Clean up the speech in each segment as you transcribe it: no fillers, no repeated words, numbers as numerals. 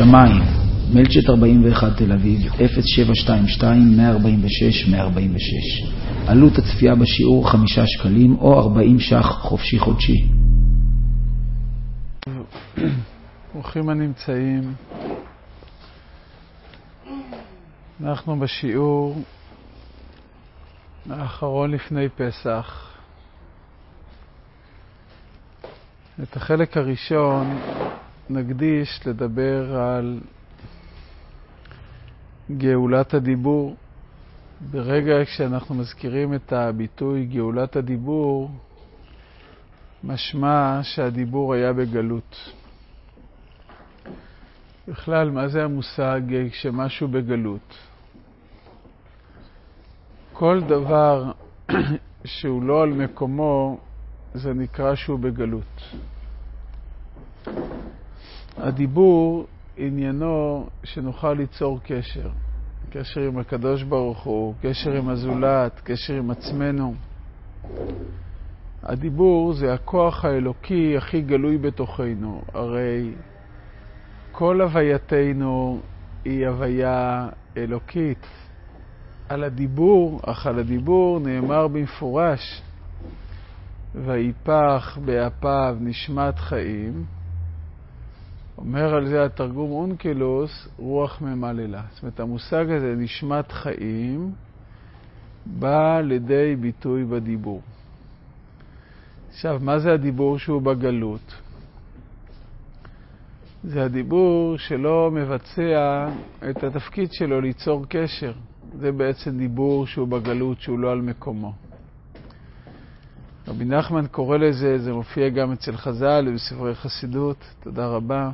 שמיים, מלצ'ט 41 תל אביב, 0722-146-146. עלות הצפייה בשיעור 5 שקלים או 40 ש"ח חופשי חודשי. ברוכים הנמצאים. אנחנו בשיעור האחרון לפני פסח. את החלק הראשון נקדיש לדבר על גאולת הדיבור. ברגע כשאנחנו מזכירים את הביטוי גאולת הדיבור, משמע שהדיבור היה בגלות. בכלל, מה זה המושג כשמשהו בגלות? כל דבר שהוא לא על מקומו, זה נקרא שהוא בגלות. הדיבור עניינו שנוכל ליצור קשר. קשר עם הקדוש ברוך הוא, קשר עם הזולת, קשר עם עצמנו. הדיבור זה הכוח האלוקי הכי גלוי בתוכנו. הרי כל הווייתנו היא הוויה אלוקית. על הדיבור נאמר במפורש, ויפח באפיו נשמת חיים. אומר על זה התרגום אונקלוס, רוח ממללה. זאת אומרת, המושג הזה, נשמת חיים, בא לידי ביטוי בדיבור. עכשיו, מה זה הדיבור שהוא בגלות? זה הדיבור שלא מבצע את התפקיד שלו ליצור קשר. זה בעצם דיבור שהוא בגלות, שהוא לא על מקומו. רבי נחמן קורא לזה, זה מופיע גם אצל חז"ל ובספרי חסידות, תודה רבה.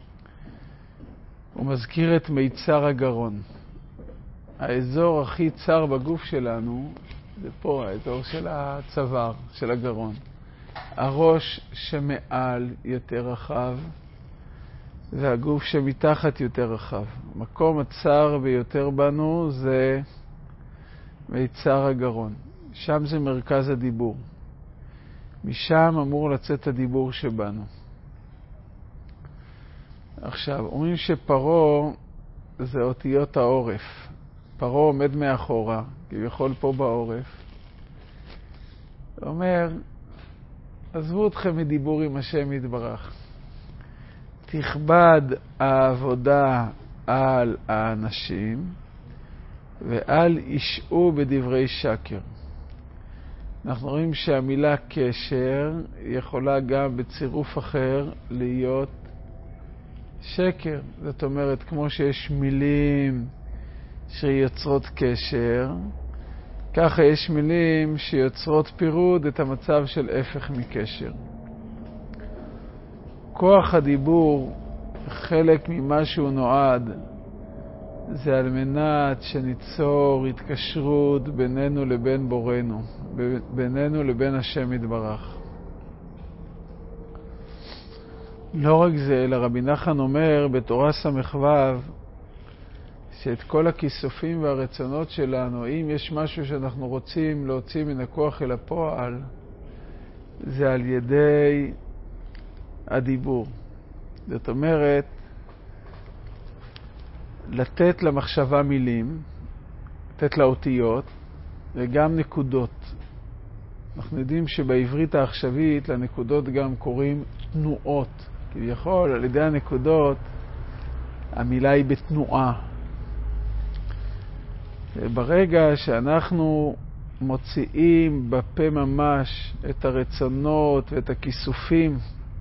הוא מזכיר את מיצר הגרון. האזור הכי צר בגוף שלנו, זה פה, האזור של הצוואר, של הגרון. הראש שמעל יותר רחב, והגוף שמתחת יותר רחב. המקום הצר ביותר בנו זה מיצר הגרון. שם זה מרכז הדיבור. משם אמור לצאת הדיבור שבנו. עכשיו, אומרים שפרו זה אותיות העורף. פרו עומד מאחורה, כביכול פה בעורף. הוא אומר, עזבו אתכם מדיבור עם השם יתברך. תכבד העבודה על האנשים, ואל ישעו בדברי שקר. אנחנו רואים שהמילה קשר יכולה גם בצירוף אחר להיות שקר. זאת אומרת, כמו שיש מילים שיוצרות קשר, ככה יש מילים שיוצרות פירוד את המצב של הפך מקשר. כוח הדיבור, חלק ממה שהוא נועד, זה על מנת שניצור התקשרות בינינו לבין בורנו, בינינו לבין השם יתברך. לא רק זה, אלא רבי נחמן אומר בתורה ס"ו, שאת כל הכיסופים והרצונות שלנו, אם יש משהו שאנחנו רוצים להוציא מן הכוח אל הפועל, זה על ידי הדיבור. זאת אומרת, לתת למחשבה מילים, לתת לה אותיות, וגם נקודות. אנחנו יודעים שבעברית העכשווית לנקודות גם קוראים תנועות. כביכול, על ידי הנקודות, המילה היא בתנועה. וברגע שאנחנו מוציאים בפה ממש את הרצונות ואת הכיסופים,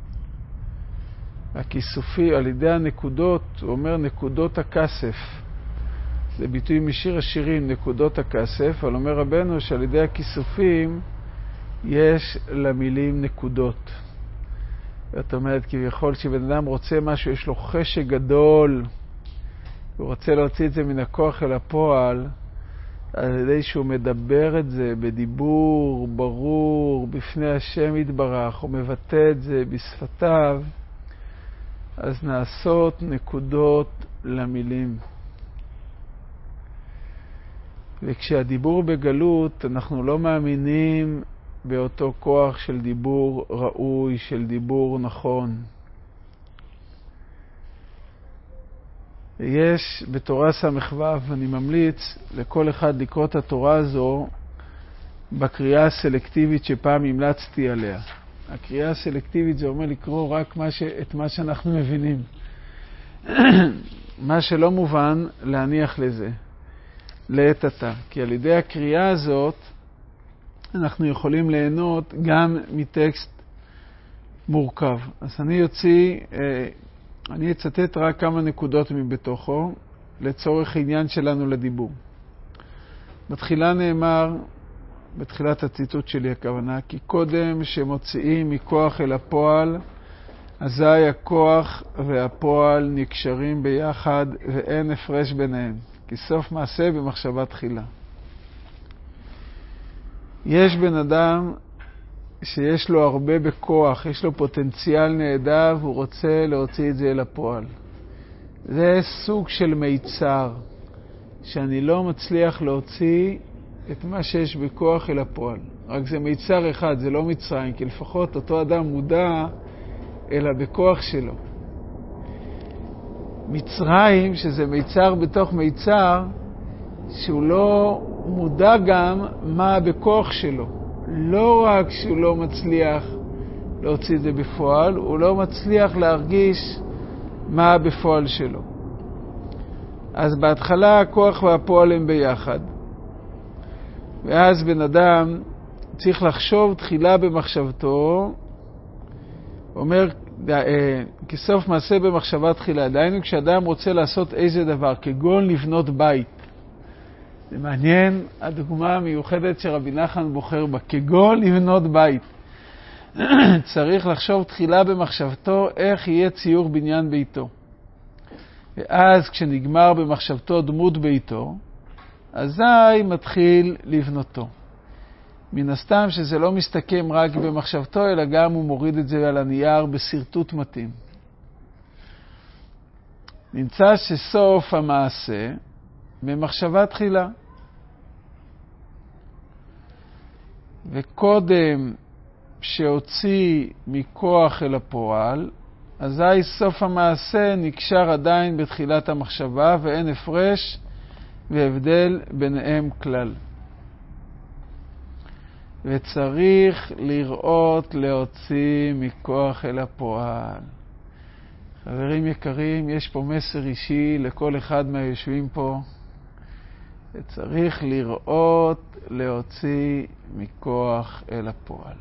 על ידי הנקודות, הוא אומר נקודות הכסף. זה ביטוי משיר השירים, נקודות הכסף, אבל אומר רבנו שעל ידי הכיסופים יש למילים נקודות. זאת אומרת, כביכול שבן אדם רוצה משהו, יש לו חשק גדול, הוא רוצה להוציא את זה מן הכוח אל הפועל, על ידי שהוא מדבר את זה בדיבור ברור, בפני השם יתברך, הוא מבטא את זה בשפתיו, אז נעשות נקודות למילים. וכשהדיבור בגלות, אנחנו לא מאמינים באותו כוח של דיבור ראוי, של דיבור נכון. יש בתורה ס"ו, אני ממליץ לכל אחד לקרוא את התורה הזו בקריאה הסלקטיבית שפעם המלצתי עליה. הקריאה הסלקטיבית זה אומר לקרוא רק את מה שאנחנו מבינים. מה שלא מובן, להניח לזה, לעת עתה. כי על ידי הקריאה הזאת אנחנו יכולים ליהנות גם מטקסט מורכב. אז אני אצטט רק כמה נקודות מבתוכו לצורך עניין שלנו לדיבור. בתחילה נאמר, בתחילת הציטוט שלי הכוונה, כי קודם שמוציאים מכוח אל הפועל, אזי הכוח והפועל נקשרים ביחד ואין הפרש ביניהם, כי סוף מעשה במחשבה תחילה. יש בן אדם שיש לו הרבה בכוח, יש לו פוטנציאל נהדר והוא רוצה להוציא את זה אל הפועל. זה סוג של מיצר, שאני לא מצליח להוציא את מה שיש בכוח אל הפועל. רק זה מיצר אחד, זה לא מצרים, כי לפחות אותו אדם מודע אלא בכוח שלו. מצרים, שזה מיצר בתוך מיצר, שהוא לא מודע גם מה בכוח שלו. לא רק שהוא לא מצליח להוציא את זה בפועל, הוא לא מצליח להרגיש מה בפועל שלו. אז בהתחלה הכוח והפועל הם ביחד. ואז בן אדם צריך לחשוב תחילה במחשבתו, אומר, כסוף מעשה במחשבה תחילה. דהיינו כשאדם רוצה לעשות איזה דבר, כגון לבנות בית. זה מעניין, הדוגמה המיוחדת שרבי נחמן בוחר בה, כגון לבנות בית. צריך לחשוב תחילה במחשבתו איך יהיה ציור בניין ביתו. ואז כשנגמר במחשבתו דמות ביתו, אזי מתחיל לבנותו. מן הסתם שזה לא מסתכם רק במחשבתו, אלא גם הוא מוריד את זה על הנייר בסרטוט מתאים. נמצא שסוף המעשה במחשבה תחילה. וקודם שהוציא מכוח אל הפועל, אזי סוף המעשה נקשר עדיין בתחילת המחשבה, ואין הפרש והבדל ביניהם כלל. וצריך לראות להוציא מכוח אל הפועל. חברים יקרים, יש פה מסר אישי לכל אחד מהיושבים פה. וצריך לראות להוציא מכוח אל הפועל.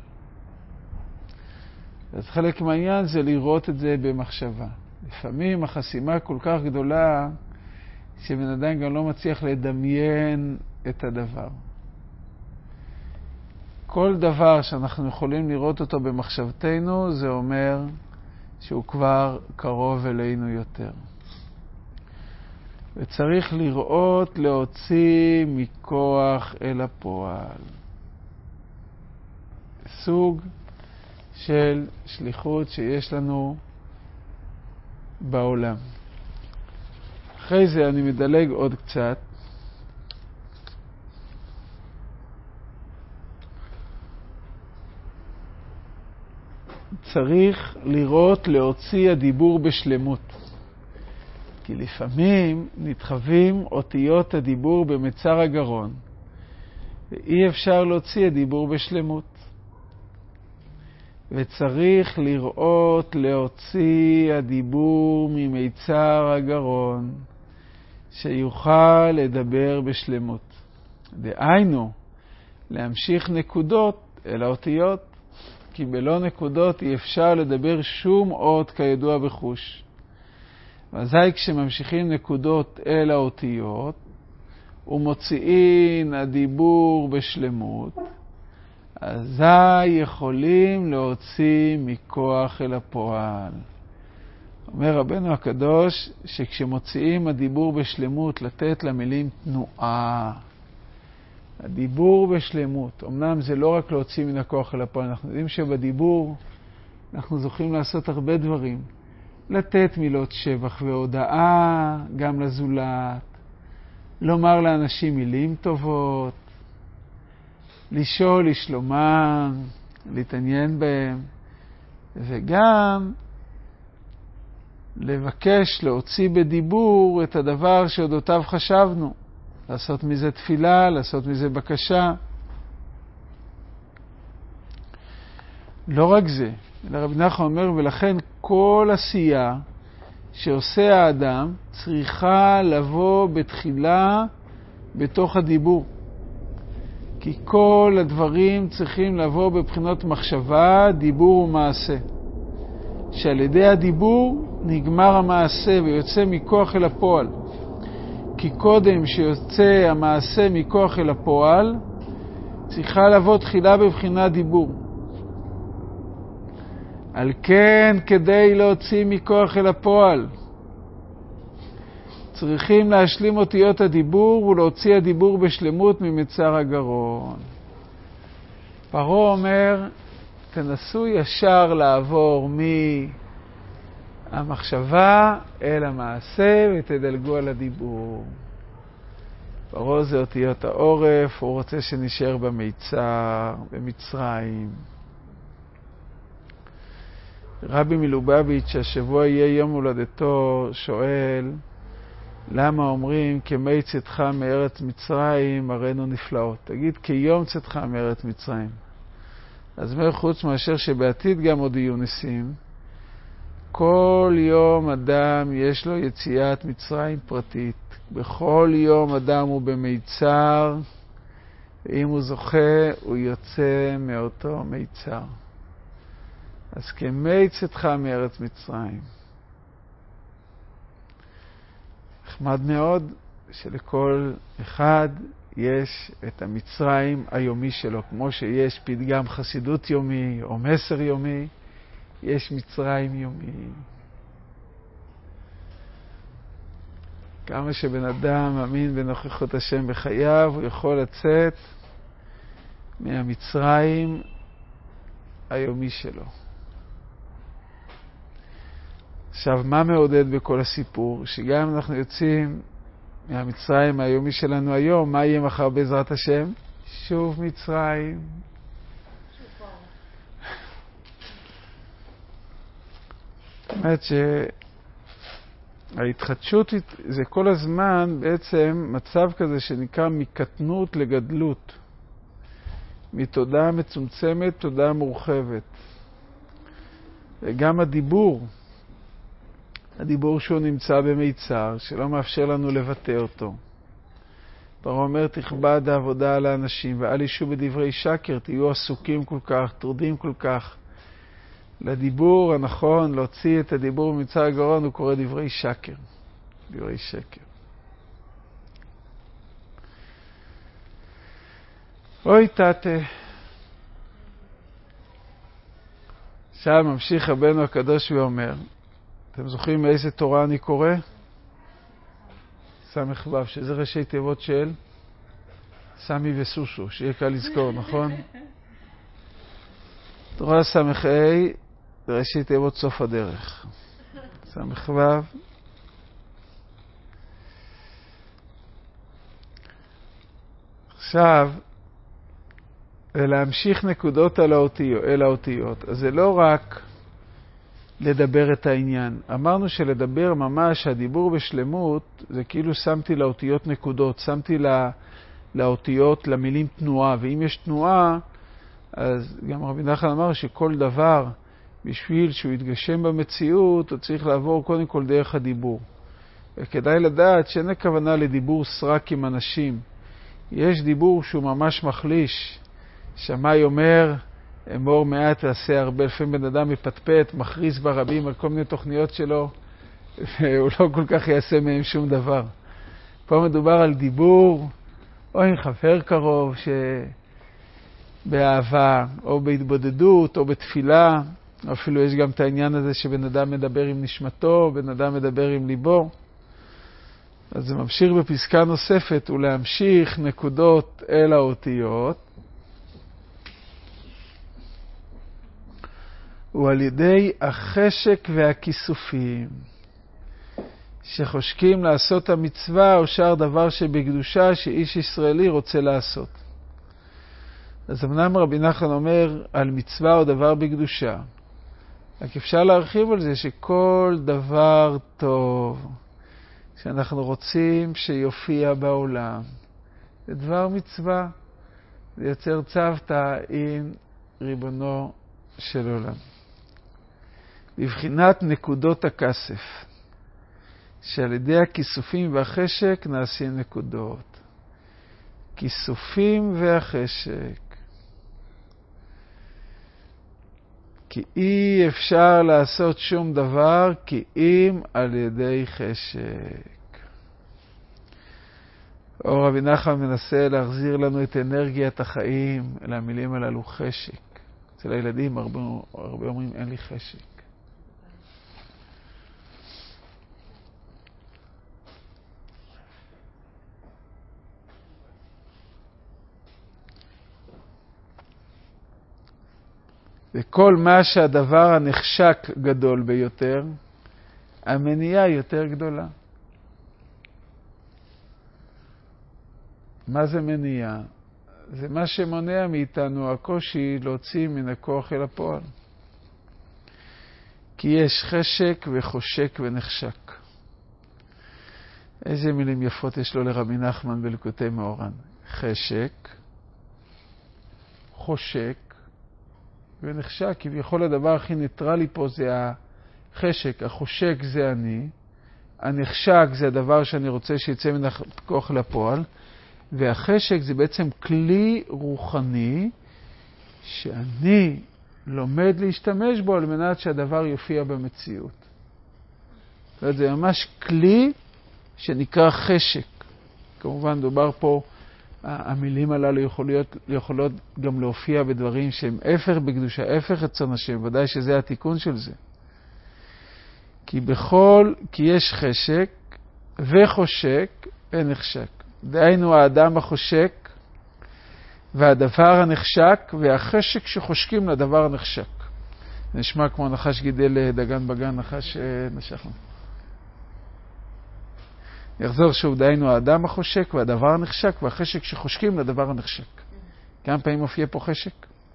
אז חלק מהעניין זה לראות את זה במחשבה. לפעמים החסימה כל כך גדולה שבן אדם גם לא מצליח לדמיין את הדבר. כל דבר שאנחנו יכולים לראות אותו במחשבתנו, זה אומר שהוא כבר קרוב אלינו יותר. וצריך לראות להוציא מכוח אל הפועל. סוג של שליחות שיש לנו בעולם. אחרי זה אני מדלג עוד קצת. צריך לראות להוציא הדיבור בשלמות. כי לפעמים נתחווים אותיות הדיבור במצר הגרון, ואי אפשר להוציא הדיבור בשלמות. וצריך לראות להוציא הדיבור ממצר הגרון, שיוכל לדבר בשלמות. דהיינו, להמשיך נקודות אל האותיות, כי בלא נקודות אי אפשר לדבר שום אות כידוע בחוש. ואזי כשממשיכים נקודות אל האותיות, ומוציאים הדיבור בשלמות, אזי יכולים להוציא מכוח אל הפועל. אומר רבנו הקדוש, שכשמוציאים הדיבור בשלמות, לתת למילים תנועה. הדיבור בשלמות. אמנם זה לא רק להוציא מן הכוח אל הפועל, אנחנו יודעים שבדיבור אנחנו זוכים לעשות הרבה דברים. לתת מילות שבח והודעה גם לזולת, לומר לאנשים מילים טובות, לשאול לשלומם, להתעניין בהם, וגם לבקש להוציא בדיבור את הדבר שאודותיו חשבנו. לעשות מזה תפילה, לעשות מזה בקשה. לא רק זה, אלא רבי נחמן אומר, ולכן כל עשייה שעושה האדם צריכה לבוא בתחילה בתוך הדיבור. כי כל הדברים צריכים לבוא בבחינות מחשבה, דיבור ומעשה. שעל ידי הדיבור נגמר המעשה ויוצא מכוח אל הפועל. כי קודם שיוצא המעשה מכוח אל הפועל, צריכה לבוא תחילה בבחינת דיבור. על כן, כדי להוציא מכוח אל הפועל, צריכים להשלים אותיות הדיבור ולהוציא הדיבור בשלמות ממצר הגרון. פרעה אומר, תנסו ישר לעבור מהמחשבה אל המעשה ותדלגו על הדיבור. פרעה זה אותיות העורף, הוא רוצה שנשאר במיצר, במצרים. רבי מלובביץ' השבוע יהיה יום הולדתו, שואל, למה אומרים כמי צאתך מארץ מצרים הראינו נפלאות? תגיד, כיום צאתך מארץ מצרים. אז אומר, חוץ מאשר שבעתיד גם עוד יהיו ניסים, כל יום אדם יש לו יציאת מצרים פרטית. בכל יום אדם הוא במיצר, ואם הוא זוכה, הוא יוצא מאותו מיצר. אז כמי צאתך מארץ מצרים. נחמד מאוד שלכל אחד יש את המצרים היומי שלו, כמו שיש פתגם חסידות יומי או מסר יומי, יש מצרים יומי. כמה שבן אדם מאמין בנוכחות השם בחייו, הוא יכול לצאת מהמצרים היומי שלו. עכשיו, מה מעודד בכל הסיפור? שגם אם אנחנו יוצאים מהמצרים היומי שלנו היום, מה יהיה מחר בעזרת השם? שוב מצרים. זאת אומרת שההתחדשות זה כל הזמן בעצם מצב כזה שנקרא מקטנות לגדלות. מתודעה מצומצמת, תודעה מורחבת. וגם הדיבור שהוא נמצא במיצר, שלא מאפשר לנו לבטא אותו. פרעה אומר, תכבד העבודה על האנשים, ואל ישו בדברי שקר, תהיו עסוקים כל כך, טרודים כל כך. לדיבור הנכון, להוציא את הדיבור במצר הגרון, הוא קורא דברי שקר. דברי שקר. אוי תתה. עכשיו ממשיך רבנו הקדוש ואומר, אתם זוכרים מאיזה תורה אני קורא? סמך וו, שזה ראשי תיבות של סמי וסושו, שיהיה קל לזכור, נכון? תורה סמך אי, זה ראשי תיבות סוף הדרך. סמך וו. עכשיו, ולהמשיך נקודות אל האותיות. אז זה לא רק לדבר את העניין. אמרנו שלדבר ממש, הדיבור בשלמות, זה כאילו שמתי לאותיות נקודות, שמתי לאותיות, למילים תנועה, ואם יש תנועה, אז גם רבי נחמן אמר שכל דבר, בשביל שהוא יתגשם במציאות, הוא צריך לעבור קודם כל דרך הדיבור. וכדאי לדעת שאין הכוונה לדיבור סרק עם אנשים. יש דיבור שהוא ממש מחליש. שמאי אומר, אמור מעט ועשה הרבה, לפעמים בן אדם מפטפט, מכריז ברבים על כל מיני תוכניות שלו, והוא לא כל כך יעשה מהם שום דבר. פה מדובר על דיבור, או עם חבר קרוב, באהבה, או בהתבודדות, או בתפילה, אפילו יש גם את העניין הזה שבן אדם מדבר עם נשמתו, בן אדם מדבר עם ליבו. אז זה ממשיך בפסקה נוספת, ולהמשיך נקודות אל האותיות, ועל ידי החשק והכיסופים שחושקים לעשות המצווה או שאר דבר שבקדושה שאיש ישראלי רוצה לעשות. אז אמנם רבי נחמן אומר על מצווה או דבר בקדושה, רק אפשר להרחיב על זה שכל דבר טוב שאנחנו רוצים שיופיע בעולם, זה דבר מצווה, זה יוצר צוותא עם ריבונו של עולם. בבחינת נקודות הכסף, שעל ידי הכיסופים והחשק נעשים נקודות. כיסופים והחשק. כי אי אפשר לעשות שום דבר כי אם על ידי חשק. אור רבי נחמן מנסה להחזיר לנו את אנרגיית החיים אל המילים הללו חשק. אצל הילדים הרבה אומרים אין לי חשק. וכל מה שהדבר הנחשק גדול ביותר, המניעה יותר גדולה. מה זה מניעה? זה מה שמונע מאיתנו הקושי להוציא מן הכוח אל הפועל. כי יש חשק וחושק ונחשק. איזה מילים יפות יש לו לרבי נחמן בליקוטי מאורן. חשק, חושק, ונחשק. כביכול הדבר הכי ניטרלי פה זה החשק, החושק זה אני, הנחשק זה הדבר שאני רוצה שיצא מן הכוח לפועל, והחשק זה בעצם כלי רוחני שאני לומד להשתמש בו על מנת שהדבר יופיע במציאות. זאת אומרת, זה ממש כלי שנקרא חשק. כמובן דובר פה, המילים הללו יכולות גם להופיע בדברים שהם הפך בקדושה, הפך רצון השם, ודאי שזה התיקון של זה. כי יש חשק וחושק ונחשק. דהיינו האדם החושק והדבר הנחשק והחשק שחושקים לדבר הנחשק. נשמע כמו נחש גידל דגן בגן, נחש נשכנו. יחזור שוב, דהיינו האדם החושק והדבר הנחשק והחשק שחושקים לדבר הנחשק. כמה פעמים מופיע פה חשק?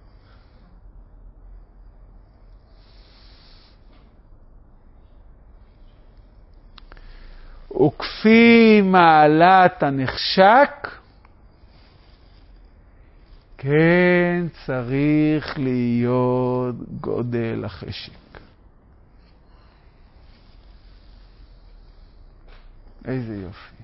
וכפי מעלת הנחשק, כן צריך להיות גודל החשק. איזה יופי.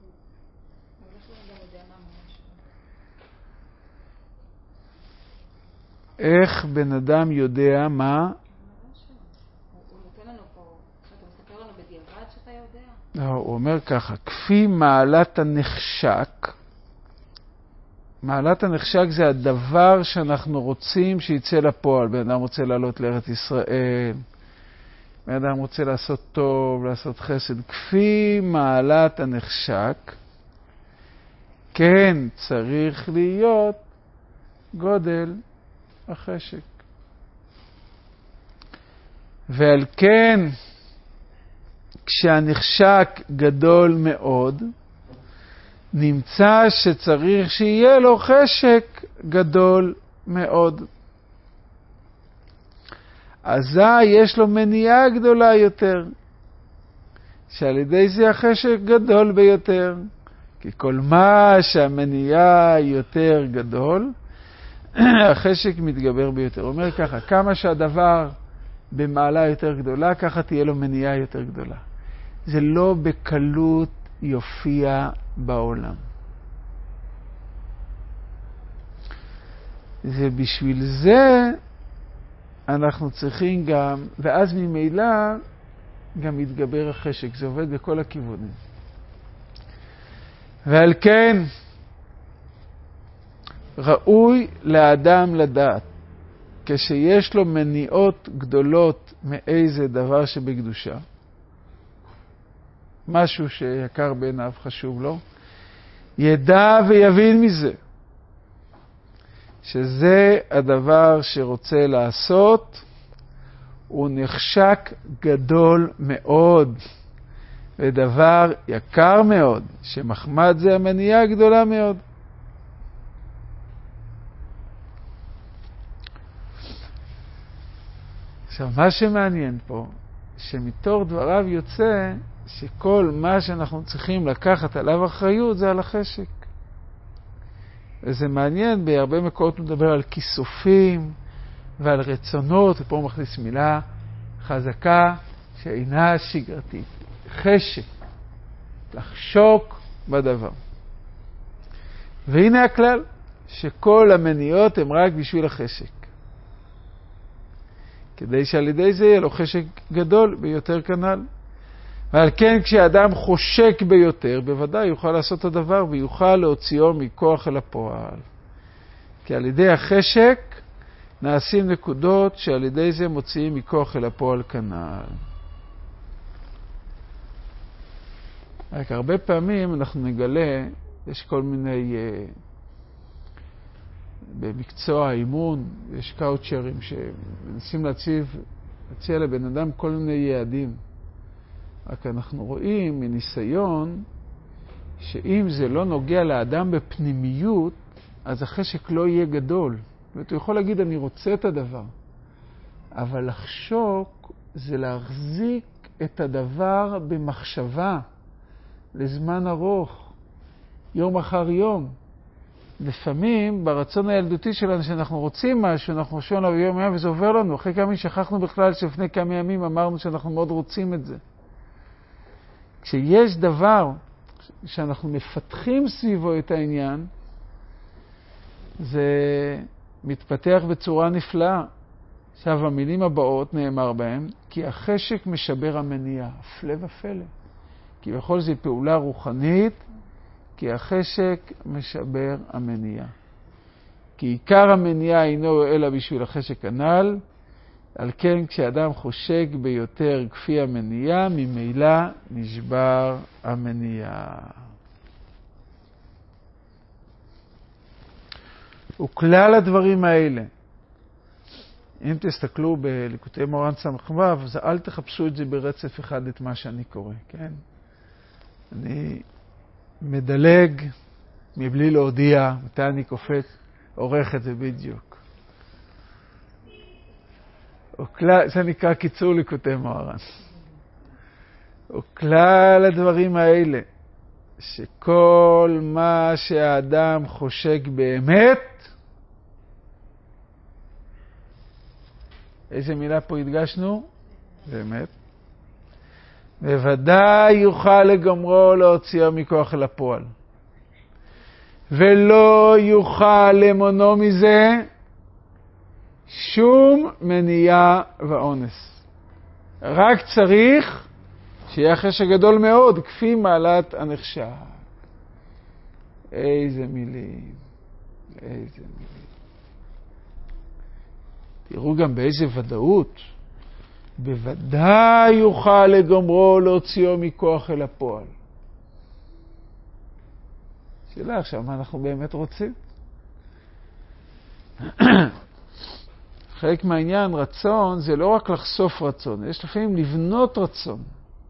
איך בן אדם יודע מה? הוא נותן לנו פה, אתה מסתכל לנו בדיעבד שאתה יודע? לא, הוא אומר ככה, כפי מעלת הנחשק, מעלת הנחשק זה הדבר שאנחנו רוצים שיצא לפועל. בן אדם רוצה לעלות לארץ ישראל, בן אדם רוצה לעשות טוב, לעשות חסד. כפי מעלת הנחשק, כן צריך להיות גודל החשק. ועל כן, כשהנחשק גדול מאוד, נמצא שצריך שיהיה לו חשק גדול מאוד. אזי יש לו מניעה גדולה יותר, שעל ידי זה החשק גדול ביותר. כי כל מה שהמניעה יותר גדול, החשק מתגבר ביותר. הוא אומר ככה, כמה שהדבר במעלה יותר גדולה, ככה תהיה לו מניעה יותר גדולה. זה לא בקלות יופיע בעולם. זה בשביל זה אנחנו צריכים גם, ואז ממילא גם מתגבר החשק. זה עובד בכל הכיוונים. ועל כן ראוי לאדם לדעת, כשיש לו מניעות גדולות מאיזה דבר שבקדושה, משהו שיקר בעיניו חשוב לו, ידע ויבין מזה, שזה הדבר שרוצה לעשות, הוא נחשק גדול מאוד, ודבר יקר מאוד, שמחמד זה המניעה גדולה מאוד. עכשיו, מה שמעניין פה, שמתור דבריו יוצא שכל מה שאנחנו צריכים לקחת עליו אחריות זה על החשק. וזה מעניין, בהרבה מקומות מדבר על כיסופים ועל רצונות, ופה הוא מכניס מילה חזקה שאינה שגרתית. חשק, לחשוק בדבר. והנה הכלל, שכל המניעות הן רק בשביל החשק. כדי שעל ידי זה יהיה לו חשק גדול ביותר כנ"ל. ועל כן כשאדם חושק ביותר, בוודאי יוכל לעשות את הדבר ויוכל להוציאו מכוח אל הפועל. כי על ידי החשק נעשים נקודות שעל ידי זה מוציאים מכוח אל הפועל כנ"ל. רק הרבה פעמים אנחנו נגלה, יש כל מיני, במקצוע האימון, יש קאוצ'רים שמנסים להציע לבן אדם כל מיני יעדים. רק אנחנו רואים מניסיון שאם זה לא נוגע לאדם בפנימיות, אז החשק לא יהיה גדול. ואתה יכול להגיד, אני רוצה את הדבר. אבל לחשוק זה להחזיק את הדבר במחשבה לזמן ארוך, יום אחר יום. לפעמים ברצון הילדותי שלנו שאנחנו רוצים משהו, אנחנו חושבים עליו יום יום וזה עובר לנו. אחרי כמה ימים שכחנו בכלל שלפני כמה ימים אמרנו שאנחנו מאוד רוצים את זה. כשיש דבר שאנחנו מפתחים סביבו את העניין, זה מתפתח בצורה נפלאה. עכשיו המילים הבאות נאמר בהם, כי החשק משבר המניע, הפלא ופלא. כי בכל זה פעולה רוחנית, כי החשק משבר המניע. כי עיקר המניע אינו אלא בשביל החשק הנ"ל, על כן כשאדם חושק ביותר כפי המניע, ממילא נשבר המניע. וכלל הדברים האלה, אם תסתכלו בליקוטי מורן ס"ו, אז אל תחפשו את זה ברצף אחד את מה שאני קורא, כן? אני מדלג מבלי להודיע מתי אני קופץ, עורך את זה בדיוק. זה נקרא קיצור ליקוטי מוהר"ן. וכלל הדברים האלה, שכל מה שהאדם חושק באמת, איזה מילה פה הדגשנו? באמת. בוודאי יוכל לגמרו להוציאו מכוח אל הפועל. ולא יוכל למונו מזה שום מניעה ואונס. רק צריך שיהיה חשק גדול מאוד, כפי מעלת הנחשק. איזה מילים, איזה מילים. תראו גם באיזה ודאות. בוודאי יוכל לגמרו להוציאו מכוח אל הפועל. שאלה עכשיו, מה אנחנו באמת רוצים? חלק מהעניין, רצון, זה לא רק לחשוף רצון, יש לפעמים לבנות רצון.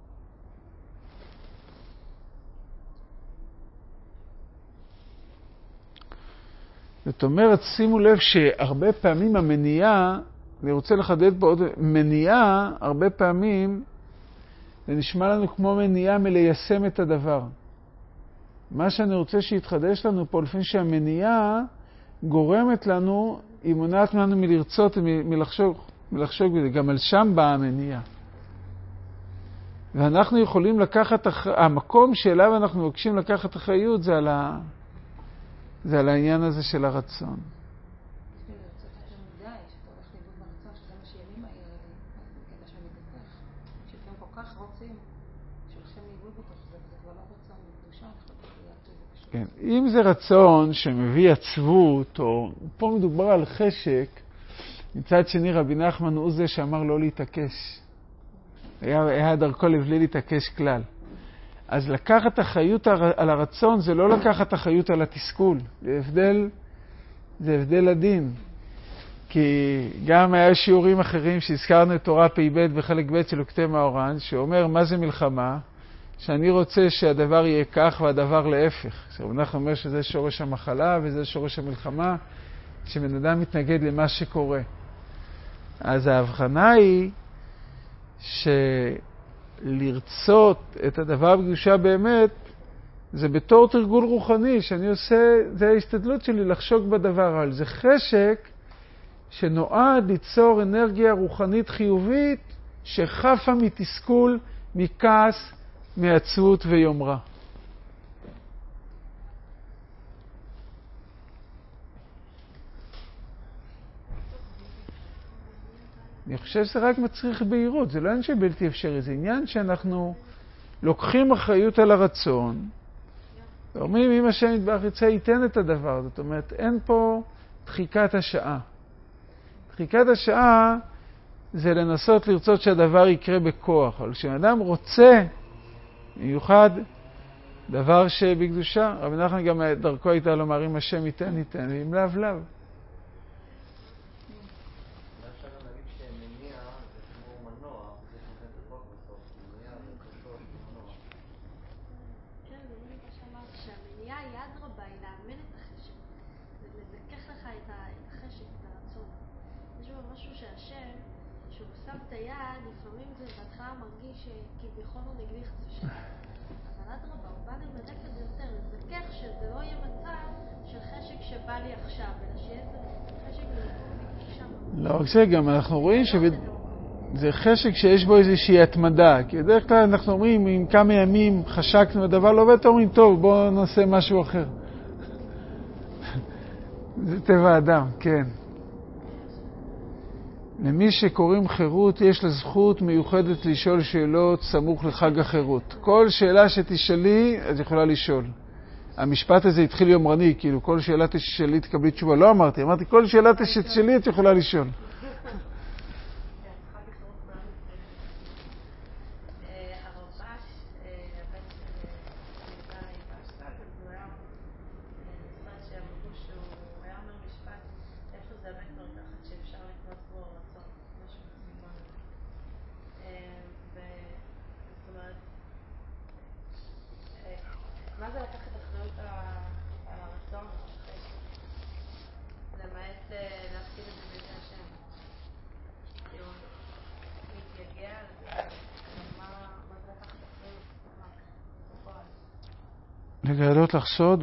זאת אומרת, שימו לב שהרבה פעמים המניעה, אני רוצה לחדד פה עוד, מניעה, הרבה פעמים, זה נשמע לנו כמו מניעה מליישם את הדבר. מה שאני רוצה שיתחדש לנו פה, לפני שהמניעה גורמת לנו, היא מונעת לנו מלרצות, מלחשוק בזה. גם על שם באה המניעה. ואנחנו יכולים לקחת, המקום שאליו אנחנו מבקשים לקחת אחריות, זה על העניין הזה של הרצון. כן, אם זה רצון שמביא עצבות, או פה מדובר על חשק, מצד שני רבי נחמן הוא זה שאמר לא להתעקש. היה דרכו לבלי להתעקש כלל. אז לקחת אחריות על הרצון זה לא לקחת אחריות על התסכול. זה הבדל הדין. כי גם היה שיעורים אחרים שהזכרנו את תורה פ"ב בחלק ב' של ליקוטי מוהר"ן, שאומר מה זה מלחמה? שאני רוצה שהדבר יהיה כך והדבר להפך. עכשיו אנחנו אומר שזה שורש המחלה וזה שורש המלחמה, שבן אדם מתנגד למה שקורה. אז ההבחנה היא שלרצות את הדבר בקדושה באמת, זה בתור תרגול רוחני שאני עושה, זה ההשתדלות שלי לחשוק בדבר, אבל זה חשק שנועד ליצור אנרגיה רוחנית חיובית שחפה מתסכול, מכעס, מעצבות ויומרה. אני חושב שזה רק מצריך בהירות, זה לא עניין שבלתי אפשרי, זה עניין שאנחנו לוקחים אחריות על הרצון, ואומרים אם השם יתברך ירצה ייתן את הדבר, זאת אומרת אין פה דחיקת השעה. דחיקת השעה זה לנסות לרצות שהדבר יקרה בכוח, אבל כשאדם רוצה, מיוחד, דבר שבקדושה, רבי נחמן גם דרכו הייתה לומר אם השם ייתן ייתן, ואם לאו לאו. לא רק זה, גם אנחנו רואים שזה חשק שיש בו איזושהי התמדה, כי בדרך כלל אנחנו אומרים, אם כמה ימים חשקנו הדבר לא עובד, אומרים, טוב, בואו נעשה משהו אחר. זה טבע האדם, כן. למי שקוראים חירות, יש לה זכות מיוחדת לשאול שאלות סמוך לחג החירות. כל שאלה שתשאלי, אז יכולה לשאול. המשפט הזה התחיל יומרני, כאילו כל שאלה תשאלי תקבלי תשובה. לא אמרתי כל שאלה שתשאלי את יכולה לשאול. לגלות לך סוד?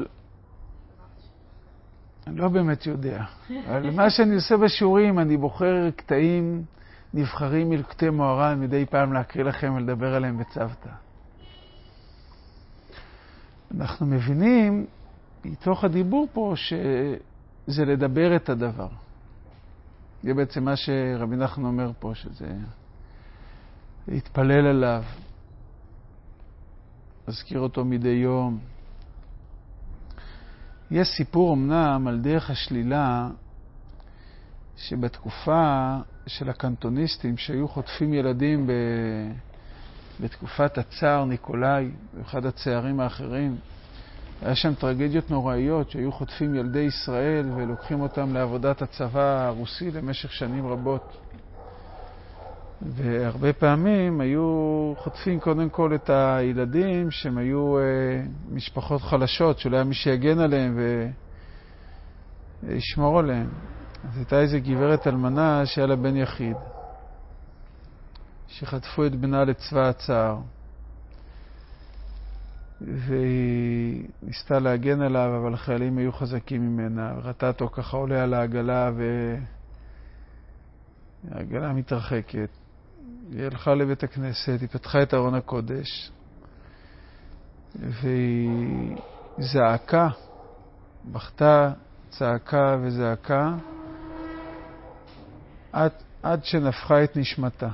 אני לא באמת יודע. אבל מה שאני עושה בשיעורים, אני בוחר קטעים נבחרים מלקטי מוהר"ן מדי פעם להקריא לכם ולדבר עליהם בצוותא. אנחנו מבינים מתוך הדיבור פה שזה לדבר את הדבר. זה בעצם מה שרבי נחמן אומר פה, שזה להתפלל עליו, להזכיר אותו מדי יום. יש סיפור אמנם על דרך השלילה שבתקופה של הקנטוניסטים שהיו חוטפים ילדים בתקופת הצאר ניקולאי ואחד הצערים האחרים, היה שם טרגדיות נוראיות שהיו חוטפים ילדי ישראל ולוקחים אותם לעבודת הצבא הרוסי למשך שנים רבות. והרבה פעמים היו חוטפים קודם כל את הילדים שהם היו משפחות חלשות, שלא היה מי שיגן עליהם וישמור עליהם. אז הייתה איזו גברת אלמנה שהיה לה בן יחיד, שחטפו את בנה לצבא הצער. והיא ניסתה להגן עליו, אבל החיילים היו חזקים ממנה, וראתה אותו ככה עולה על העגלה והעגלה מתרחקת. היא הלכה לבית הכנסת, היא פתחה את ארון הקודש, והיא זעקה, בכתה, צעקה וזעקה, עד שנפחה את נשמתה.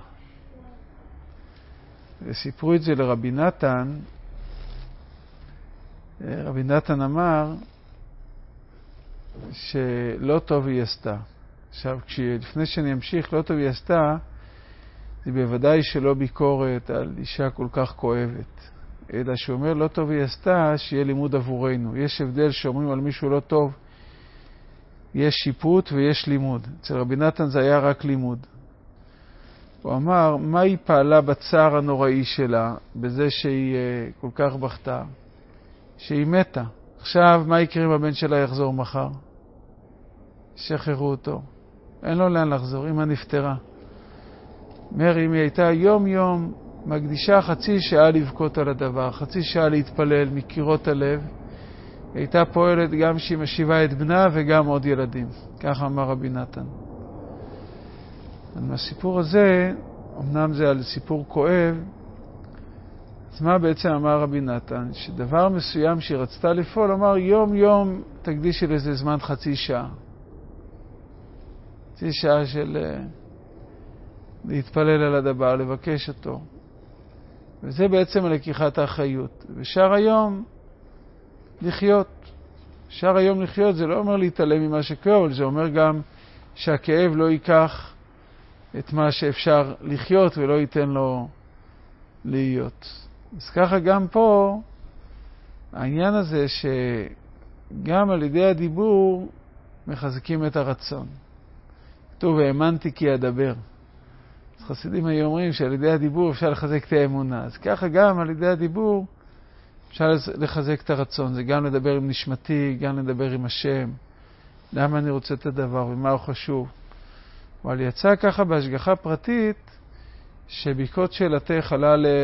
וסיפרו את זה לרבי נתן. רבי נתן אמר שלא טוב היא עשתה. עכשיו, לפני שאני אמשיך, לא טוב היא עשתה, זה בוודאי שלא ביקורת על אישה כל כך כואבת, אלא שאומר לא טוב היא עשתה, שיהיה לימוד עבורנו. יש הבדל שאומרים על מישהו לא טוב, יש שיפוט ויש לימוד. אצל רבי נתן זה היה רק לימוד. הוא אמר, מה היא פעלה בצער הנוראי שלה, בזה שהיא כל כך בכתה? שהיא מתה. עכשיו, מה יקרה אם הבן שלה יחזור מחר? שחררו אותו. אין לו לאן לחזור, אמא נפטרה. אומר, אם היא הייתה יום יום מקדישה חצי שעה לבכות על הדבר, חצי שעה להתפלל מקירות הלב, היא הייתה פועלת גם שהיא משיבה את בנה וגם עוד ילדים. ככה אמר רבי נתן. מהסיפור הזה, אמנם זה על סיפור כואב, אז מה בעצם אמר רבי נתן? שדבר מסוים שהיא רצתה לפעול, אמר יום יום תקדישי לזה זמן חצי שעה. חצי שעה של להתפלל על הדבר, לבקש אותו. וזה בעצם לקיחת האחריות. ושאר היום לחיות. שאר היום לחיות זה לא אומר להתעלם ממה שקורה, אבל זה אומר גם שהכאב לא ייקח את מה שאפשר לחיות ולא ייתן לו להיות. אז ככה גם פה העניין הזה שגם על ידי הדיבור מחזקים את הרצון. טוב, האמנתי כי אדבר. אז חסידים היו אומרים שעל ידי הדיבור אפשר לחזק את האמונה. אז ככה גם על ידי הדיבור אפשר לחזק את הרצון. זה גם לדבר עם נשמתי, גם לדבר עם השם. למה אני רוצה את הדבר ומה הוא חשוב. אבל יצא ככה בהשגחה פרטית שבעקבות שאלתך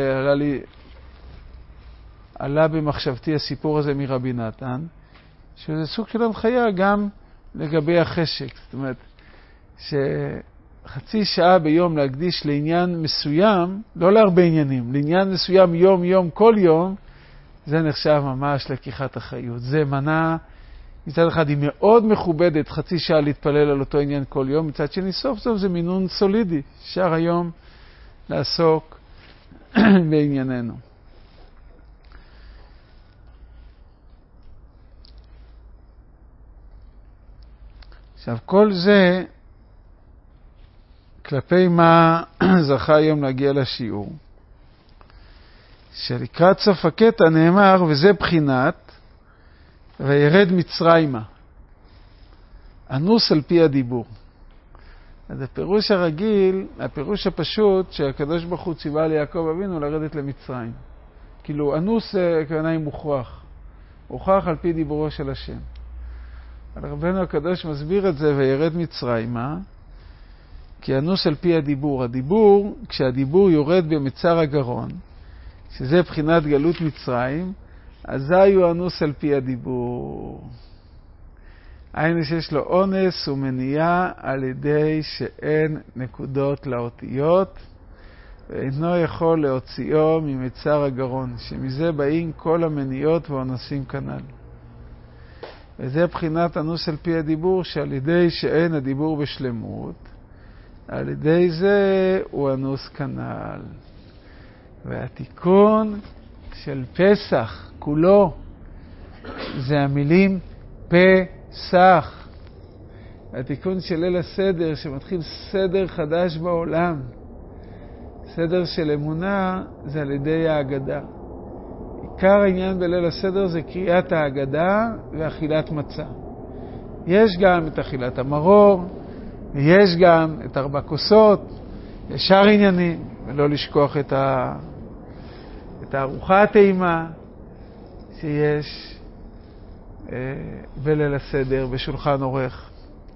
עלה במחשבתי הסיפור הזה מרבי נתן, שזה סוג של הנחיה גם לגבי החשק. זאת אומרת, שחצי שעה ביום להקדיש לעניין מסוים, לא להרבה עניינים, לעניין מסוים יום יום כל יום, זה נחשב ממש לקיחת אחריות. זה מנה, מצד אחד היא מאוד מכובדת, חצי שעה להתפלל על אותו עניין כל יום, מצד שני סוף סוף זה מינון סולידי, אפשר היום לעסוק בענייננו. עכשיו, כל זה כלפי מה זכה היום להגיע לשיעור. שלקראת סוף הקטע נאמר, וזה בחינת, וירד מצרימה. אנוס על פי הדיבור. אז הפירוש הרגיל, הפירוש הפשוט, שהקדוש ברוך הוא ציווה ליעקב אבינו לרדת למצרים. כאילו, אנוס כוונה מוכרח. מוכרח על פי דיבורו של השם. אבל רבנו הקדוש מסביר את זה, וירד מצרימה, כי אנוס על פי הדיבור. הדיבור, כשהדיבור יורד במצר הגרון, שזה בחינת גלות מצרים, אזי הוא אנוס על פי הדיבור. היינו שיש לו אונס ומניעה על ידי שאין נקודות לאותיות, ואינו יכול להוציאו ממצר הגרון, שמזה באים כל המניעות והאונסים כנ"ל. וזה בחינת אנוס על פי הדיבור, שעל ידי שאין הדיבור בשלמות, על ידי זה הוא אנוס כנ"ל. והתיקון של פסח כולו זה המילים פסח. התיקון של ליל הסדר שמתחיל סדר חדש בעולם, סדר של אמונה, זה על ידי ההגדה. עיקר העניין בליל הסדר זה קריאת ההגדה ואכילת מצה. יש גם את אכילת המרור, ויש גם את 4 כוסות, יש שאר עניינים, ולא לשכוח את הארוחה הטעימה שיש בליל הסדר בשולחן עורך.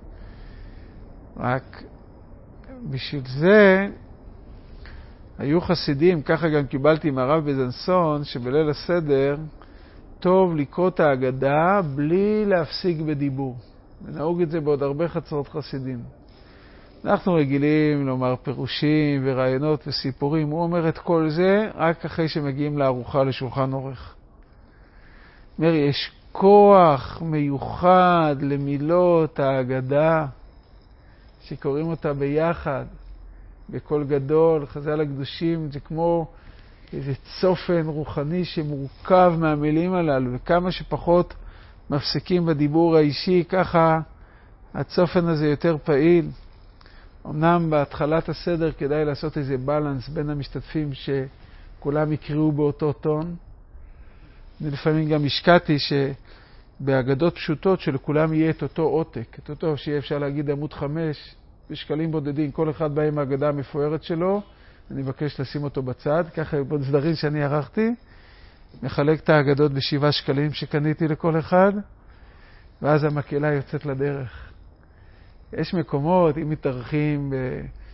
רק בשביל זה היו חסידים, ככה גם קיבלתי מהרב בזנסון, שבליל הסדר טוב לקרוא את ההגדה בלי להפסיק בדיבור. ונהוג את זה בעוד הרבה חצרות חסידים. אנחנו רגילים לומר פירושים ורעיונות וסיפורים. הוא אומר את כל זה רק אחרי שמגיעים לארוחה לשולחן עורך. אומר, יש כוח מיוחד למילות ההגדה שקוראים אותה ביחד, בקול גדול. חז"ל הקדושים זה כמו איזה צופן רוחני שמורכב מהמילים הללו, וכמה שפחות מפסיקים בדיבור האישי, ככה הצופן הזה יותר פעיל. אמנם בהתחלת הסדר כדאי לעשות איזה בלנס בין המשתתפים שכולם יקראו באותו טון. אני לפעמים גם השקעתי שבהגדות פשוטות שלכולם יהיה את אותו עותק, את אותו שיהיה אפשר להגיד עמוד 5 בשקלים בודדים, כל אחד בא עם ההגדה המפוארת שלו, אני מבקש לשים אותו בצד, ככה בסדרים שאני ערכתי, מחלק את ההגדות ב7 שקלים שקניתי לכל אחד, ואז המקהלה יוצאת לדרך. יש מקומות, אם מתארחים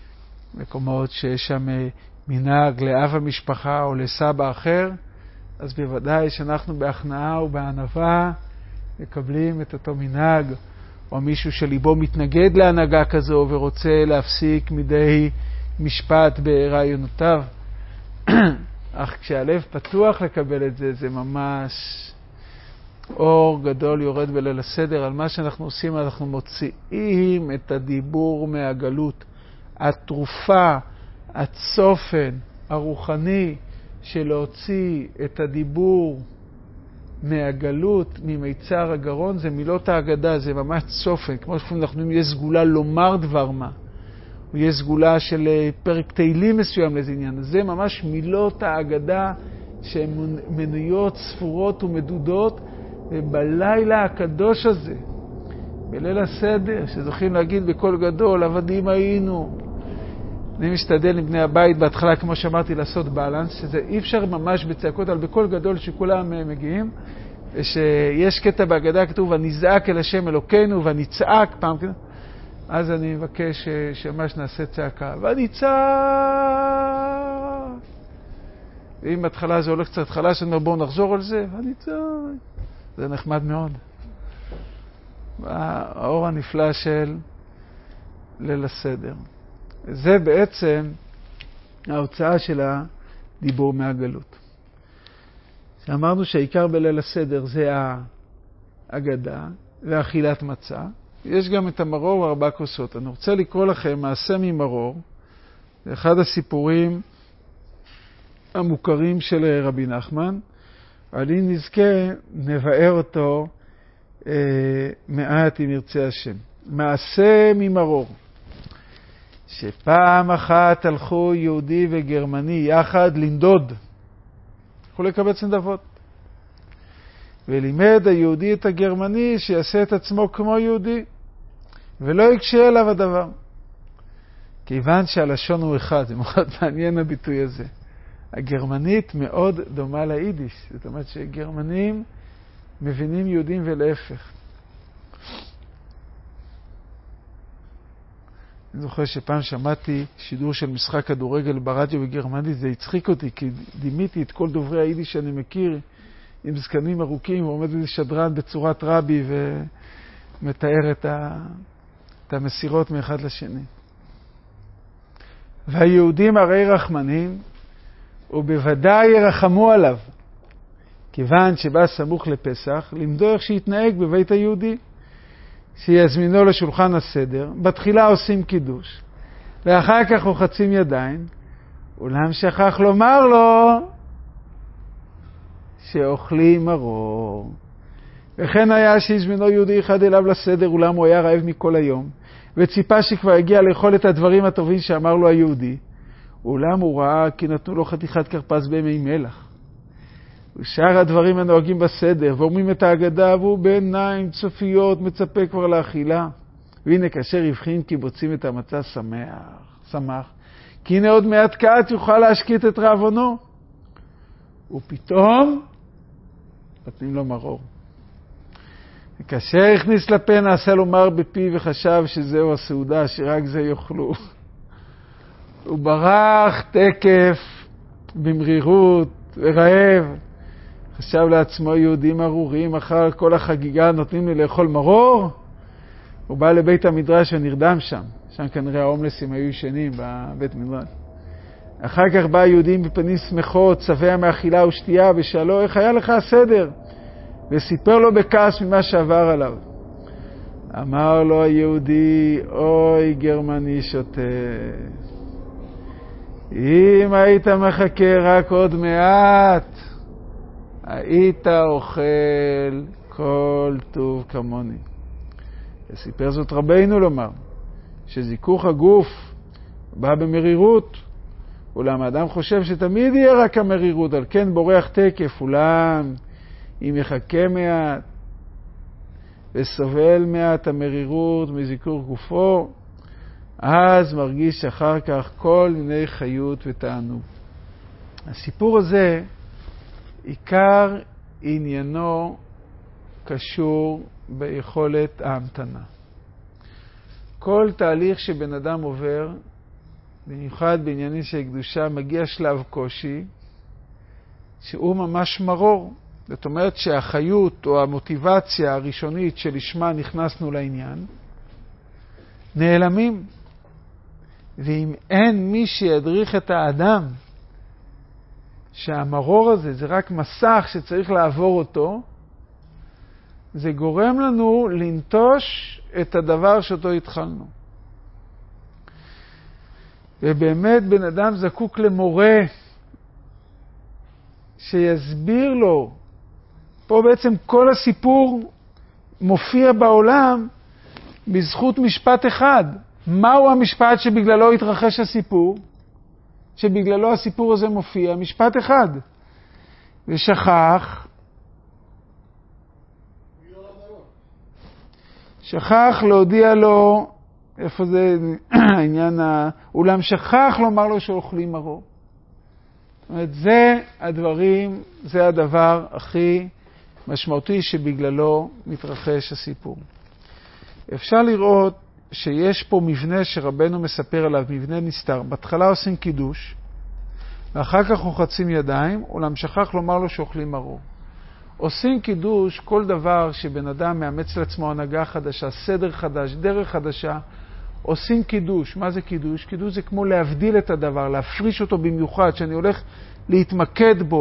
מקומות שיש שם מנהג לאב המשפחה או לסבא אחר, אז בוודאי שאנחנו בהכנעה ובענווה מקבלים את אותו מנהג, או מישהו שליבו מתנגד להנהגה כזו ורוצה להפסיק מדי משפט ברעיונותיו. אך כשהלב פתוח לקבל את זה, זה ממש אור גדול יורד בליל הסדר. על מה שאנחנו עושים, אנחנו מוציאים את הדיבור מהגלות. התרופה, הצופן הרוחני של להוציא את הדיבור מהגלות, ממיצר הגרון, זה מילות ההגדה, זה ממש צופן. כמו שאנחנו אומרים, יש סגולה לומר דבר מה. או יש סגולה של פרק תהילים מסוים לזה עניין. זה ממש מילות ההגדה שהן מנויות, ספורות ומדודות, ובלילה הקדוש הזה, בליל הסדר, שזוכים להגיד בקול גדול, עבדים היינו. אני משתדל עם בני הבית בהתחלה, כמו שאמרתי, לעשות בלנס, שזה אי אפשר ממש בצעקות, אבל בקול גדול שכולם מגיעים, ושיש קטע בהגדה כתוב, ונזעק אל השם אלוקינו, ונצעק פעם כזה, אז אני מבקש שממש נעשה צעקה, ונצעק. ואם בהתחלה זה הולך קצת חלש, אני אומר, בואו נחזור על זה, ונצעק. זה נחמד מאוד. האור הנפלא של ליל הסדר. זה בעצם ההוצאה של הדיבור מהגלות. שאמרנו שהעיקר בליל הסדר זה ההגדה ואכילת מצה. יש גם את המרור 4 כוסות. אני רוצה לקרוא לכם מעשה ממרור. זה אחד הסיפורים המוכרים של רבי נחמן. אני נזכה, נבאר אותו מעט אם ירצה השם. מעשה ממרור. שפעם אחת הלכו יהודי וגרמני יחד לנדוד. הלכו לקבץ נדבות. ולימד היהודי את הגרמני שיעשה את עצמו כמו יהודי. ולא יקשה אליו הדבר. כיוון שהלשון הוא אחד, זה מאוד מעניין הביטוי הזה. הגרמנית מאוד דומה ליידיש. זאת אומרת שגרמנים מבינים יהודים ולהפך. אני זוכר שפעם שמעתי שידור של משחק כדורגל ברדיו בגרמנית, זה הצחיק אותי, כי דימיתי את כל דוברי היידיש שאני מכיר, עם זקנים ארוכים, הוא עומד איזה שדרן בצורת רבי ומתאר את המסירות מאחד לשני. והיהודים הרי רחמנים, ובוודאי ירחמו עליו, כיוון שבא סמוך לפסח, למדו איך שיתנהג בבית היהודי, שיזמינו לשולחן הסדר. בתחילה עושים קידוש, ואחר כך רוחצים ידיים, אולם שכח לומר לו שאוכלים מרור. וכן היה שהזמינו יהודי אחד אליו לסדר, אולם הוא היה רעב מכל היום, וציפה שכבר הגיע לאכול את הדברים הטובים שאמר לו היהודי, אולם הוא ראה כי נתנו לו חתיכת כרפס במי מלח. ושאר הדברים הנוהגים בסדר, ואומרים את ההגדה, והוא בעיניים צופיות מצפה כבר לאכילה. והנה כאשר הבחין כי בוצעים את המצה שמח, כי הנה עוד מעט קעת יוכל להשקיט את רעבונו. ופתאום נותנים לו מרור. וכאשר הכניס לפה נעשה לו מר בפי וחשב שזהו הסעודה, שרק זה יאכלו. הוא ברח תקף במרירות ורעב. חשב לעצמו, יהודים ארורים, אחר כל החגיגה נותנים לי לאכול מרור. הוא בא לבית המדרש ונרדם שם. שם כנראה ההומלסים היו ישנים בבית מדרש. אחר כך בא יהודים בפנים שמחות, צבע מאכילה ושתייה, ושאלו, איך היה לך הסדר? וסיפר לו בכעס ממה שעבר עליו. אמר לו היהודי, אוי גרמני שוטה. אם היית מחכה רק עוד מעט, היית אוכל כל טוב כמוני. וסיפר זאת רבינו לומר, שזיכוך הגוף בא במרירות, אולם האדם חושב שתמיד יהיה רק המרירות, על כן בורח תקף, אולם אם יחכה מעט וסובל מעט המרירות מזיכוך גופו, אז מרגיש אחר כך כל מיני חיות ותענוג. הסיפור הזה, עיקר עניינו קשור ביכולת ההמתנה. כל תהליך שבן אדם עובר, במיוחד בעניינים של קדושה, מגיע שלב קושי, שהוא ממש מרור. זאת אומרת שהחיות או המוטיבציה הראשונית שלשמה נכנסנו לעניין, נעלמים. ואם אין מי שידריך את האדם, שהמרור הזה זה רק מסך שצריך לעבור אותו, זה גורם לנו לנטוש את הדבר שאותו התחלנו. ובאמת בן אדם זקוק למורה שיסביר לו. פה בעצם כל הסיפור מופיע בעולם בזכות משפט אחד. מהו המשפט שבגללו התרחש הסיפור? שבגללו הסיפור הזה מופיע? משפט אחד. ושכח להודיע לו, איפה זה העניין, אולם שכח לומר לו שאוכלים מרור. זאת אומרת, זה הדבר הכי משמעותי שבגללו מתרחש הסיפור. אפשר לראות שיש פה מבנה שרבנו מספר עליו, מבנה נסתר. בהתחלה עושים קידוש, ואחר כך רוחצים ידיים, אולם שכח לומר לו שאוכלים מרור. עושים קידוש, כל דבר שבן אדם מאמץ לעצמו הנהגה חדשה, סדר חדש, דרך חדשה, עושים קידוש. מה זה קידוש? קידוש זה כמו להבדיל את הדבר, להפריש אותו במיוחד, שאני הולך להתמקד בו,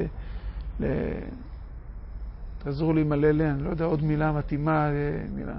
תעזור לי מלא אני לא יודע עוד מילה מתאימה, מילה.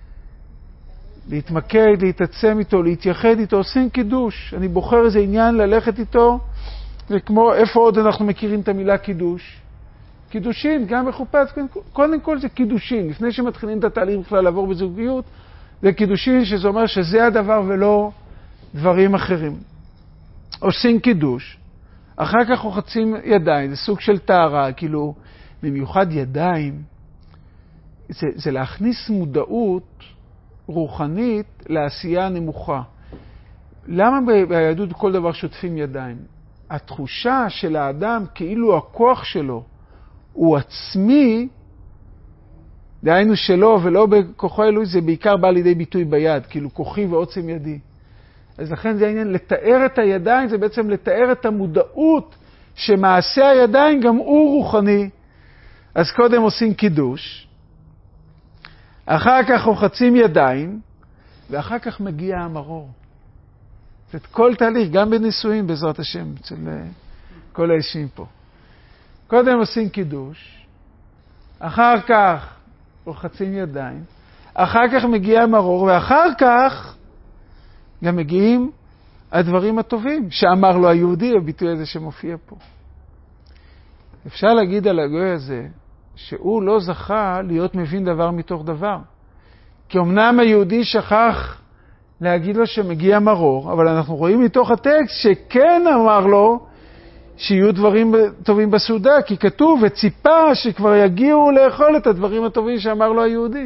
להתמקד, להתעצם איתו, להתייחד איתו, עושים קידוש. אני בוחר איזה עניין ללכת איתו, וכמו איפה עוד אנחנו מכירים את המילה קידוש? קידושין, גם מחופץ, קודם כל זה קידושין. לפני שמתחילים את התהליך בכלל לעבור בזוגיות, זה קידושין שזה אומר שזה הדבר ולא דברים אחרים. עושים קידוש, אחר כך רוחצים ידיים, זה סוג של טהרה, כאילו, במיוחד ידיים, זה להכניס מודעות רוחנית לעשייה הנמוכה. למה ביהדות כל דבר שוטפים ידיים? התחושה של האדם כאילו הכוח שלו הוא עצמי, דהיינו שלו ולא בכוחו אלוהי, זה בעיקר בא לידי ביטוי ביד, כאילו כוחי ועוצם ידי. אז לכן זה העניין, לתאר את הידיים זה בעצם לתאר את המודעות שמעשה הידיים גם הוא רוחני. אז קודם עושים קידוש, אחר כך רוחצים ידיים, ואחר כך מגיע המרור. זה כל תהליך, גם בנישואים בעזרת השם, אצל כל האישים פה. קודם עושים קידוש, אחר כך רוחצים ידיים, אחר כך מגיע המרור, ואחר כך גם מגיעים הדברים הטובים שאמר לו היהודי, הביטוי הזה שמופיע פה. אפשר להגיד על הגוי הזה שהוא לא זכה להיות מבין דבר מתוך דבר. כי אמנם היהודי שכח להגיד לו שמגיע מרור, אבל אנחנו רואים מתוך הטקסט שכן אמר לו שיהיו דברים טובים בסעודה, כי כתוב וציפה שכבר יגיעו לאכול את הדברים הטובים שאמר לו היהודי.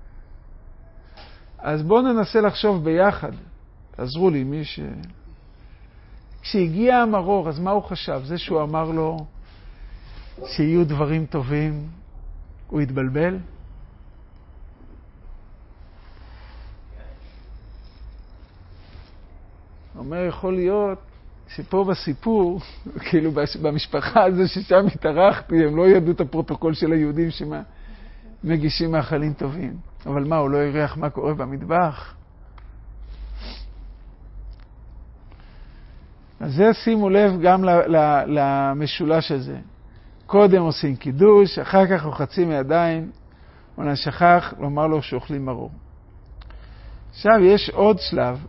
אז בואו ננסה לחשוב ביחד. תעזרו לי, כשהגיע המרור, אז מה הוא חשב? זה שהוא אמר לו שיהיו דברים טובים, הוא התבלבל? אומר, יכול להיות שפה בסיפור, כאילו במשפחה הזו ששם התארחתי, הם לא ידעו את הפרוטוקול של היהודים שמגישים מאכלים טובים. אבל מה, הוא לא ירח מה קורה במטבח? אז זה שימו לב גם למשולש הזה. קודם עושים קידוש, אחר כך רוחצים ידיים, ונשכח לומר לו שאוכלים מרור. עכשיו יש עוד שלב,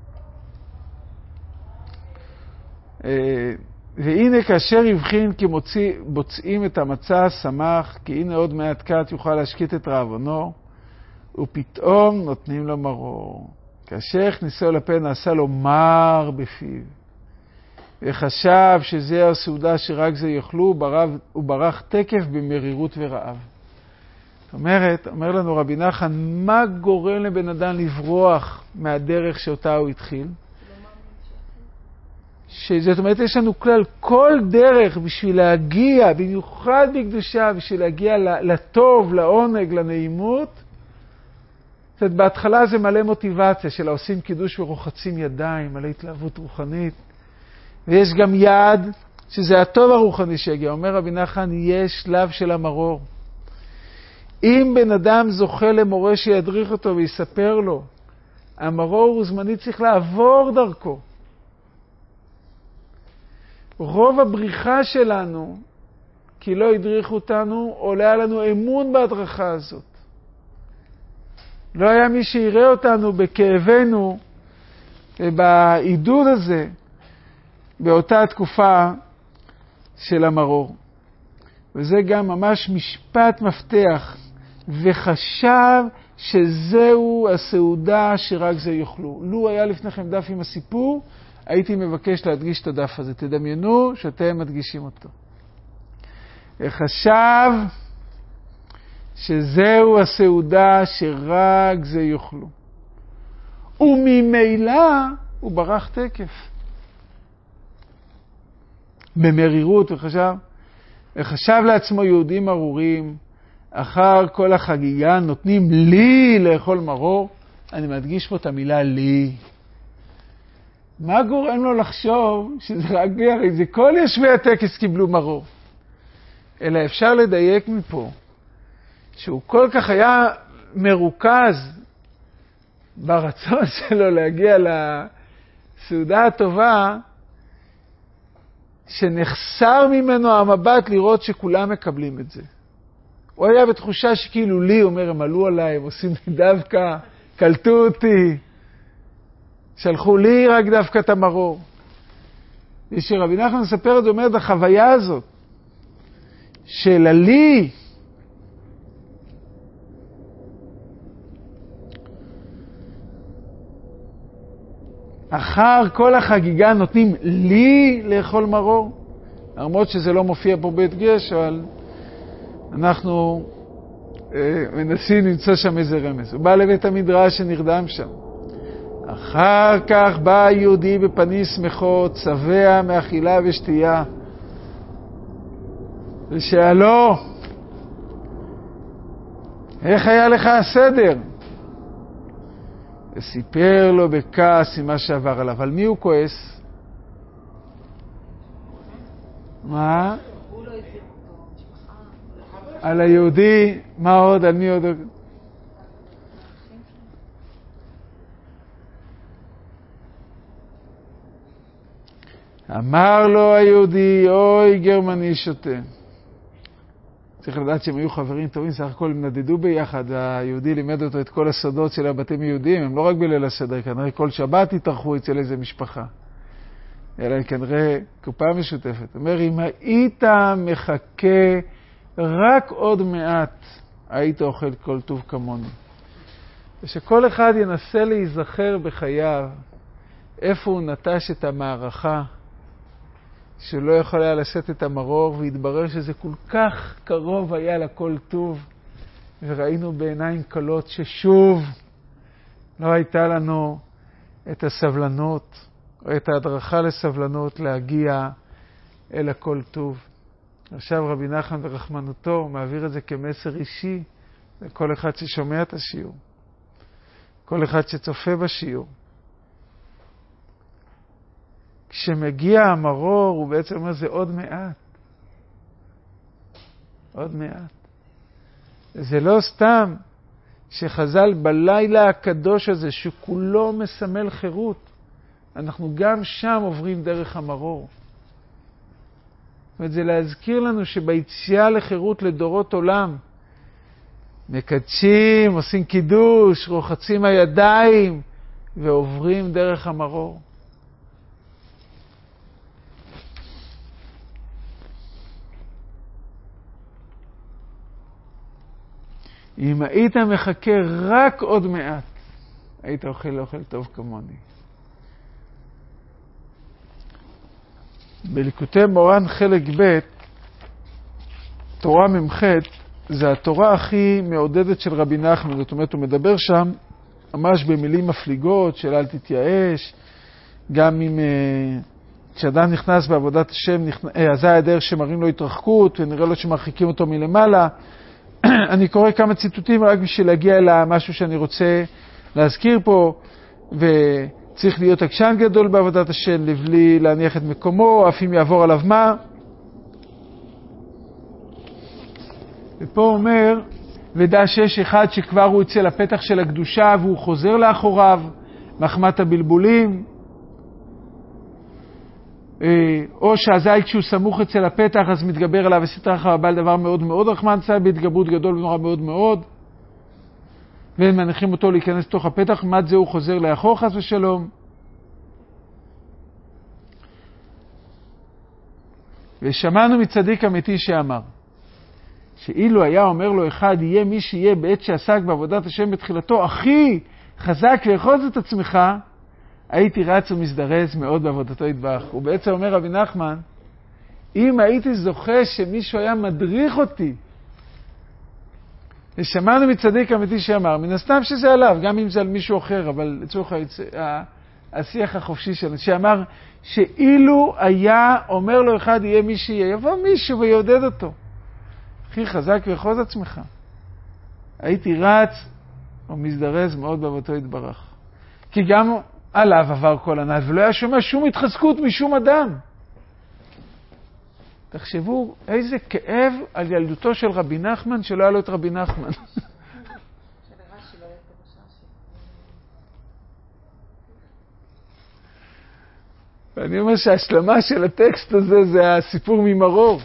והנה כאשר יבחין כי בוצעים את המצה, שמח, כי הנה עוד מעט קט יוכל להשקיט את רעבונו, ופתאום נותנים לו מרור. כאשר הכניסו לפה נעשה לו מר בפיו, וחשב שזה הסעודה שרק זה יאכלו, הוא ברח תקף במרירות ורעב. זאת אומרת, אומר לנו רבי נחמן, מה גורם לבן אדם לברוח מהדרך שאותה הוא התחיל? זאת אומרת, יש לנו כלל, כל דרך בשביל להגיע, במיוחד בקדושה, בשביל להגיע לטוב, לעונג, לנעימות, זאת אומרת, בהתחלה זה מלא מוטיבציה של העושים קידוש ורוחצים ידיים, מלא התלהבות רוחנית. ויש גם יעד, שזה הטוב הרוחני שהגיע. אומר רבי נחמן, יש שלב של המרור. אם בן אדם זוכה למורה שידריך אותו ויספר לו, המרור הוא זמני, צריך לעבור דרכו. רוב הבריחה שלנו, כי לא הדריכו אותנו, עולה לנו אמון בהדרכה הזאת. לא היה מי שיראה אותנו בכאבנו ובעידוד הזה באותה תקופה של המרור. וזה גם ממש משפט מפתח, וחשב שזהו הסעודה שרק זה יוכלו. לו היה לפניכם דף עם הסיפור, הייתי מבקש להדגיש את הדף הזה. תדמיינו שאתם מדגישים אותו. וחשב שזהו הסעודה שרק זה יוכלו. וממילא הוא ברח תקף. במרירות וחשב לעצמו יהודים ארורים, אחר כל החגיגה נותנים לי לאכול מרור. אני מדגיש פה את המילה לי. מה גורם לו לחשוב שזה רק גרי? זה כל יושבי הטקס קיבלו מרור. אלא אפשר לדייק מפה, שהוא כל כך היה מרוכז ברצון שלו להגיע לסעודה הטובה, שנחסר ממנו המבט לראות שכולם מקבלים את זה. הוא היה בתחושה שכאילו לי, אומר, הם עלו עליי, הם עושים לי דווקא, קלטו אותי, שלחו לי רק דווקא את המרור. ושרבי נחמן מספר את זה, אומר, את החוויה הזאת, של הלי, אחר כל החגיגה נותנים לי לאכול מרור. למרות שזה לא מופיע פה בית גש, אבל אנחנו מנסים למצוא שם איזה רמז. הוא בא לבית המדרש שנרדם שם. אחר כך בא היהודי בפנים שמחות, צבע מאכילה ושתייה. ושאלו, איך היה לך הסדר? וסיפר לו בכעס עם מה שעבר עליו. על מי הוא כועס? מה? על היהודי. מה עוד? על מי עוד? אמר לו היהודי, אוי גרמני שותה. צריך לדעת שהם היו חברים טובים, סך הכל הם נדדו ביחד, והיהודי לימד אותו את כל הסודות של הבתים יהודים, הם לא רק בליל הסדר, כנראה כל שבת התארחו אצל איזה משפחה, אלא כנראה קופה משותפת. אומר, אם היית מחכה רק עוד מעט, היית אוכל כל טוב כמוני. ושכל אחד ינסה להיזכר בחייו, איפה הוא נטש את המערכה, שלא יכול היה לשאת את המרור, והתברר שזה כל כך קרוב היה לכל טוב, וראינו בעיניים קלות ששוב לא הייתה לנו את הסבלנות, או את ההדרכה לסבלנות להגיע אל הכל טוב. עכשיו רבי נחמן ברחמנותו מעביר את זה כמסר אישי לכל אחד ששומע את השיעור, כל אחד שצופה בשיעור. כשמגיע המרור, הוא בעצם אומר, זה עוד מעט. עוד מעט. זה לא סתם שחז"ל בלילה הקדוש הזה, שכולו מסמל חירות, אנחנו גם שם עוברים דרך המרור. זאת אומרת, זה להזכיר לנו שביציאה לחירות לדורות עולם, מקדשים, עושים קידוש, רוחצים הידיים, ועוברים דרך המרור. אם היית מחכה רק עוד מעט, היית אוכל טוב כמוני. בליקוטי מורן חלק ב', תורה ממ"ח, זה התורה הכי מעודדת של רבי נחמן. זאת אומרת, הוא מדבר שם ממש במילים מפליגות של אל תתייאש, גם אם כשאדם נכנס בעבודת השם, אז זה הדרך שמראים לו התרחקות, ונראה לו שמרחיקים אותו מלמעלה, אני קורא כמה ציטוטים רק בשביל להגיע למשהו שאני רוצה להזכיר פה, וצריך להיות עקשן גדול בעבודת השם, לבלי להניח את מקומו, אף אם יעבור עליו מה. ופה אומר, ודע שיש אחד שכבר הוא יצא לפתח של הקדושה והוא חוזר לאחוריו, מחמת הבלבולים, או שהזית כשהוא סמוך אצל הפתח אז מתגבר עליו וסתר אחר הבעל דבר מאוד מאוד רחמן צה בהתגברות גדול ונורא מאוד מאוד, והם מניחים אותו להיכנס לתוך הפתח, מעט זה הוא חוזר לאחור חס ושלום. ושמענו מצדיק אמיתי שאמר שאילו היה אומר לו אחד, יהיה מי שיהיה בעת שעסק בעבודת השם בתחילתו הכי חזק ויחוז את עצמך, הייתי רץ ומזדרז מאוד בעבודתו יתברך. הוא בעצם אומר רבי נחמן, אם הייתי זוכה שמישהו היה מדריך אותי, ושמענו מצדיק אמיתי שאמר, מן הסתם שזה עליו, גם אם זה על מישהו אחר, אבל לצורך השיח החופשי שלנו, שאמר שאילו היה אומר לו אחד, יהיה מי שיהיה, יבוא מישהו ויעודד אותו. הכי חזק ויחוז עצמך. הייתי רץ ומזדרז מאוד בעבודתו יתברך. כי גם עליו עבר כל הנעל, ולא היה שומע שום התחזקות משום אדם. תחשבו איזה כאב על ילדותו של רבי נחמן, שלא היה לו את רבי נחמן. ואני אומר שההשלמה של הטקסט הזה זה הסיפור ממרור.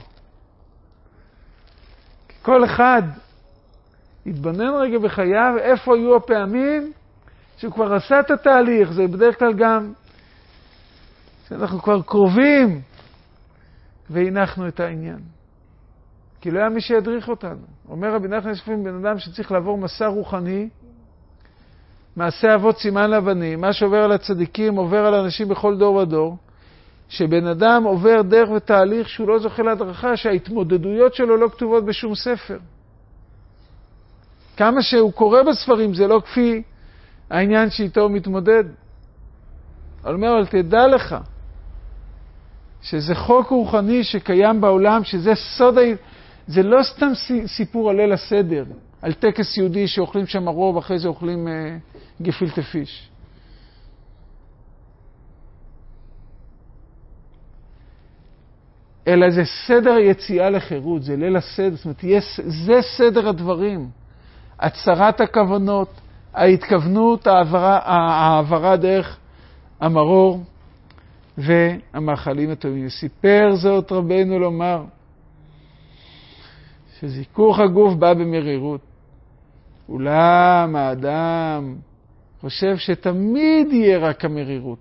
כל אחד יתבונן רגע בחייו, איפה היו הפעמים שהוא כבר עשה את התהליך. זה בדרך כלל גם שאנחנו כבר קרובים והנחנו את העניין. כי לא היה מי שידריך אותנו. אומר רבי נחמן, יש לפעמים בן אדם שצריך לעבור מסע רוחני, מעשה אבות סימן לבנים, מה שעובר על הצדיקים עובר על אנשים בכל דור ודור, שבן אדם עובר דרך ותהליך שהוא לא זוכה להדרכה, שההתמודדויות שלו לא כתובות בשום ספר. כמה שהוא קורא בספרים זה לא כפי העניין שאיתו הוא מתמודד. אבל תדע לך שזה חוק רוחני שקיים בעולם, שזה סוד, זה לא סתם סיפור על ליל הסדר, על טקס יהודי שאוכלים שם מרור ואחרי זה אוכלים גפילטע פיש. אלא זה סדר יציאה לחירות, זה ליל הסדר, זאת אומרת, זה סדר הדברים. הצרת הכוונות, ההתכוונות, העברה דרך המרור והמאכלים הטובים. סיפר זאת רבנו לומר, שזיכוך הגוף בא במרירות. אולם האדם חושב שתמיד יהיה רק המרירות.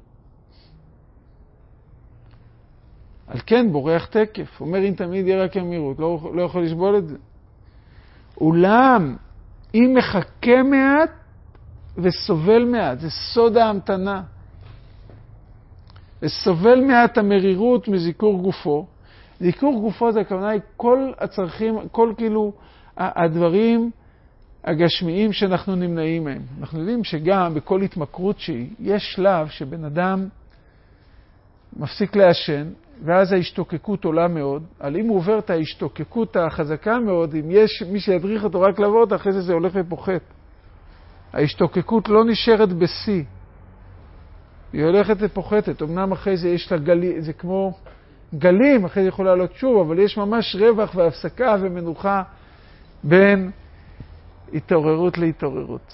על כן בורח תקף. אומר אם תמיד יהיה רק המרירות, לא יכול לשבול את זה. אולם אם מחכה מעט וסובל מעט, זה סוד ההמתנה. וסובל מעט המרירות מזיכור גופו. זיכור גופו זה הכוונה היא כל הצרכים, כל כאילו הדברים הגשמיים שאנחנו נמנעים מהם. אנחנו יודעים שגם בכל התמכרות שהיא, יש שלב שבן אדם מפסיק לעשן, ואז ההשתוקקות עולה מאוד. אבל אם הוא עובר את ההשתוקקות החזקה מאוד, אם יש מי שידריך אותו רק לעבור אותה, אחרי זה הולך ופוחת. ההשתוקקות לא נשארת בשיא. היא הולכת ופוחתת. אמנם אחרי זה יש לה גלים, זה כמו גלים, אחרי זה יכול לעלות שוב, אבל יש ממש רווח והפסקה ומנוחה בין התעוררות להתעוררות.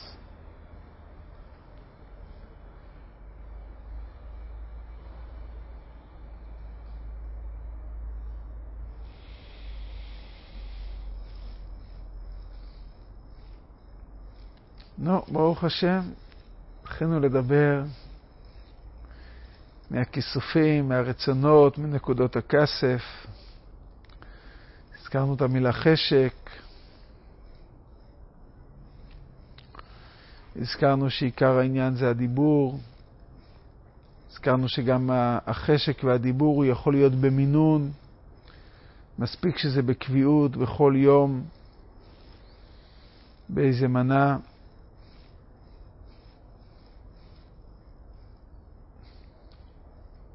ברוך השם, התחלנו לדבר מהכיסופים, מהרצונות, מנקודות הכסף. הזכרנו את המילה חשק. הזכרנו שעיקר העניין זה הדיבור. הזכרנו שגם החשק והדיבור הוא יכול להיות במינון. מספיק שזה בקביעות, בכל יום, באיזה מנה.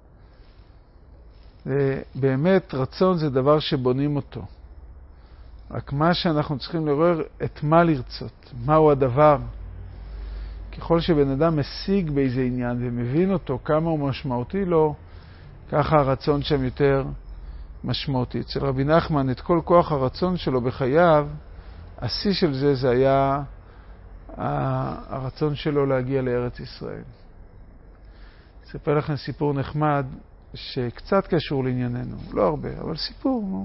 ובאמת רצון זה דבר שבונים אותו. רק מה שאנחנו צריכים לראות את מה לרצות, מהו הדבר. ככל שבן אדם משיג באיזה עניין ומבין אותו כמה הוא משמעותי לו, ככה הרצון שם יותר משמעותי. אצל רבי נחמן את כל כוח הרצון שלו בחייו, השיא של זה היה הרצון שלו להגיע לארץ ישראל. אספר לכם סיפור נחמד שקצת קשור לענייננו, לא הרבה, אבל סיפור.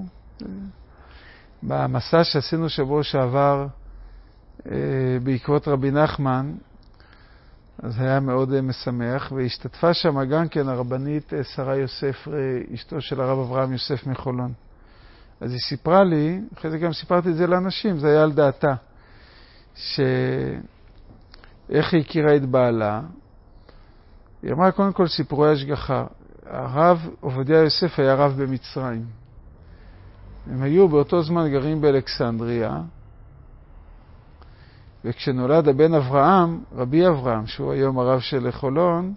במסע שעשינו שבוע שעבר בעקבות רבי נחמן, אז היה מאוד משמח, והשתתפה שם גם כן הרבנית שרה יוסף, אשתו של הרב אברהם יוסף מחולון. אז היא סיפרה לי, אחרי זה גם סיפרתי את זה לאנשים, זה היה על דעתה, איך היא הכירה את בעלה. היא אמרה קודם כל סיפורי השגחה. הרב עובדיה יוסף היה רב במצרים. הם היו באותו זמן גרים באלכסנדריה, וכשנולד הבן אברהם, רבי אברהם, שהוא היום הרב של חולון,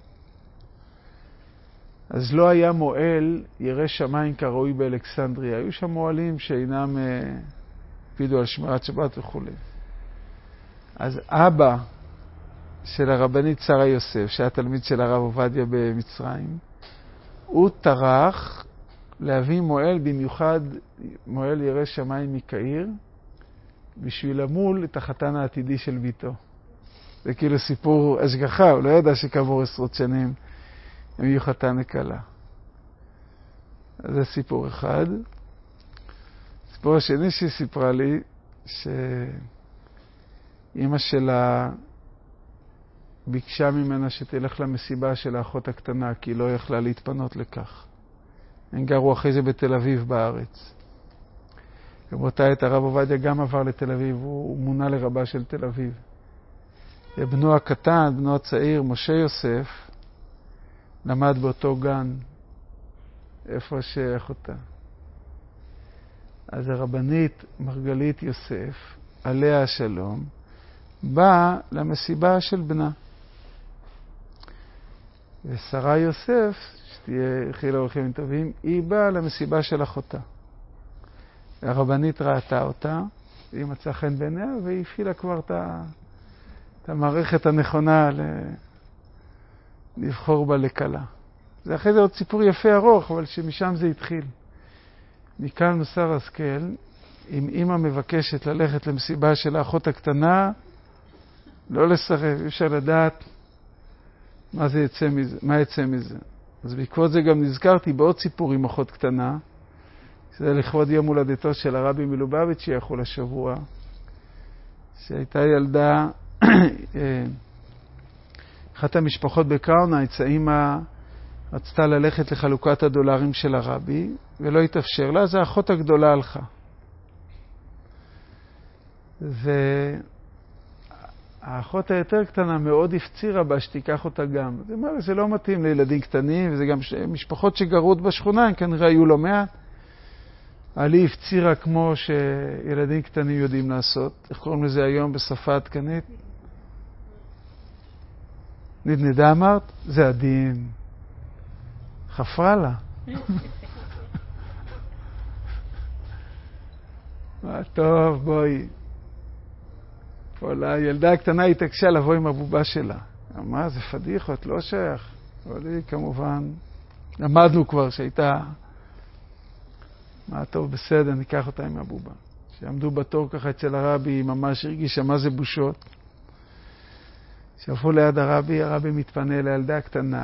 אז לא היה מועל ירא שמיים כראוי באלכסנדריה. היו שם מועלים שאינם הקפידו על שמירת שבת וכו'. אז אבא של הרבנית שרה יוסף, שהיה תלמיד של הרב עובדיה במצרים, הוא טרח להביא מועל, במיוחד מועל ירא שמיים מקהיר, בשביל למול את החתן העתידי של ביתו. זה כאילו סיפור השגחה, הוא לא ידע שכעבור 10 שנים הם יהיו חתן וכלה. אז זה סיפור אחד. סיפור השני שהיא סיפרה לי, שאמא שלה ביקשה ממנה שתלך למסיבה של האחות הקטנה, כי היא לא יכלה להתפנות לכך. הם גרו אחרי זה בתל אביב בארץ. ובאותה עת הרב עובדיה גם עבר לתל אביב, הוא מונה לרבה של תל אביב. בנו הקטן, בנו הצעיר, משה יוסף, למד באותו גן, איפה שאחותה. אז הרבנית מרגלית יוסף, עליה השלום, באה למסיבה של בנה. ושרה יוסף, שתהיה חילה הולכים טובים, היא באה למסיבה של אחותה. הרבנית ראתה אותה, היא מצאה חן בעיניה, והיא הפעילה כבר את המערכת הנכונה לבחור בה לקלה. זה אחרי זה עוד סיפור יפה ארוך, אבל שמשם זה התחיל. מכאן מוסר השכל, אם אמא מבקשת ללכת למסיבה של האחות הקטנה, לא לסרב, אפשר לדעת מה יצא מזה. אז בעקבות זה גם נזכרתי בעוד סיפור עם אחות קטנה, שזה לכבוד יום הולדתו של הרבי מלובביץ' שיחול השבוע, שהייתה ילדה, אחת המשפחות בקראונייטס, האמא רצתה ללכת לחלוקת הדולרים של הרבי, ולא התאפשר לה, אז האחות הגדולה הלכה. והאחות היותר קטנה מאוד הפצירה בה שתיקח אותה גם. זאת אומרת, זה לא מתאים לילדים קטנים, וזה גם משפחות שגרות בשכונה, הם כנראה היו לא מעט. עלי הפצירה כמו שילדים קטנים יודעים לעשות. איך קוראים לזה היום בשפה עדכנית? נדנדה אמרת? זה עדין. חפרה לה. מה טוב, בואי. כל הילדה הקטנה התעקשה לבוא עם הבובה שלה. מה, זה פדיחות, לא שייך. אבל היא כמובן, למדנו כבר שהייתה, מה טוב, בסדר, ניקח אותה עם הבובה. שעמדו בתור ככה אצל הרבי, היא ממש הרגישה מה זה בושות. שהלכו ליד הרבי מתפנה לילדה הקטנה.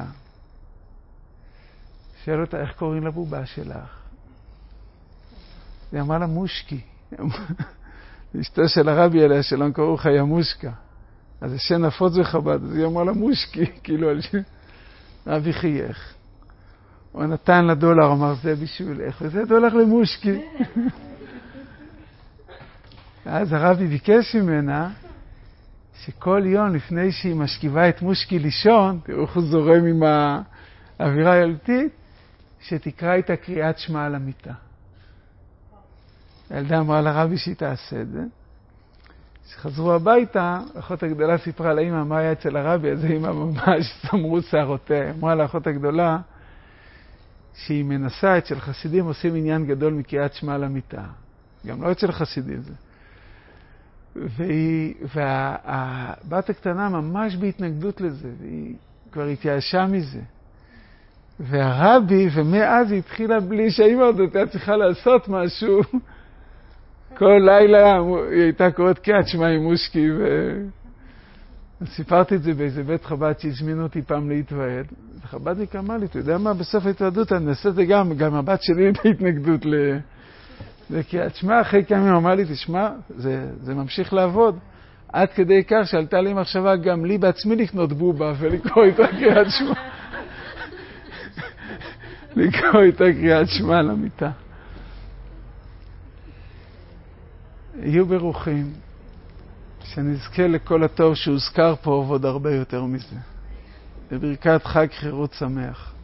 שאל אותה, איך קוראים לבובה שלך? היא אמרה לה, מושקי. אשתו של הרבי עליה שלום קראו חיה מושקה. אז זה שם נפוץ וחב"ד, אז היא אמרה לה מושקי, כאילו על שם. רבי חייך. הוא נתן לה דולר, אמר זה בשבילך, וזה דולר למושקי. אז הרבי ביקש ממנה, שכל יום לפני שהיא משכיבה את מושקי לישון, תראו איך הוא זורם עם האווירה הילדותית, שתקרא איתה קריאת שמע על המיטה. הילדה אמרה לרבי שהיא תעשה את זה. כשחזרו הביתה, האחות הגדולה סיפרה לאמא מה היה אצל הרבי, אז אמא ממש סמרו שערותיה. אמרה לאחות הגדולה שהיא מנסה את של חסידים עושים עניין גדול מקריאת שמע על המיטה. גם לא אצל החסידים זה. והבת הקטנה ממש בהתנגדות לזה, והיא כבר התייאשה מזה. והרבי, ומאז היא התחילה בלי שהאמא עוד הייתה צריכה לעשות משהו. כל לילה היא הייתה קוראת קריאת שמע עם מושקי, סיפרתי את זה באיזה בית חב"ד שהזמינו אותי פעם להתוועד. וחב"דניק אמר לי, אתה יודע מה, בסוף ההתוועדות אני אעשה את זה גם הבת שלי הייתה התנגדות לקריאת שמע. אחרי כמה ימים אמר לי, תשמע, זה ממשיך לעבוד. עד כדי כך שעלתה לי מחשבה גם לי בעצמי לקנות בובה ולקרוא איתה קריאת שמע. לקרוא איתה קריאת שמע למיטה. יהיו ברוכים, שנזכה לכל התור שהוזכר פה ועוד הרבה יותר מזה. בברכת חג חירות שמח.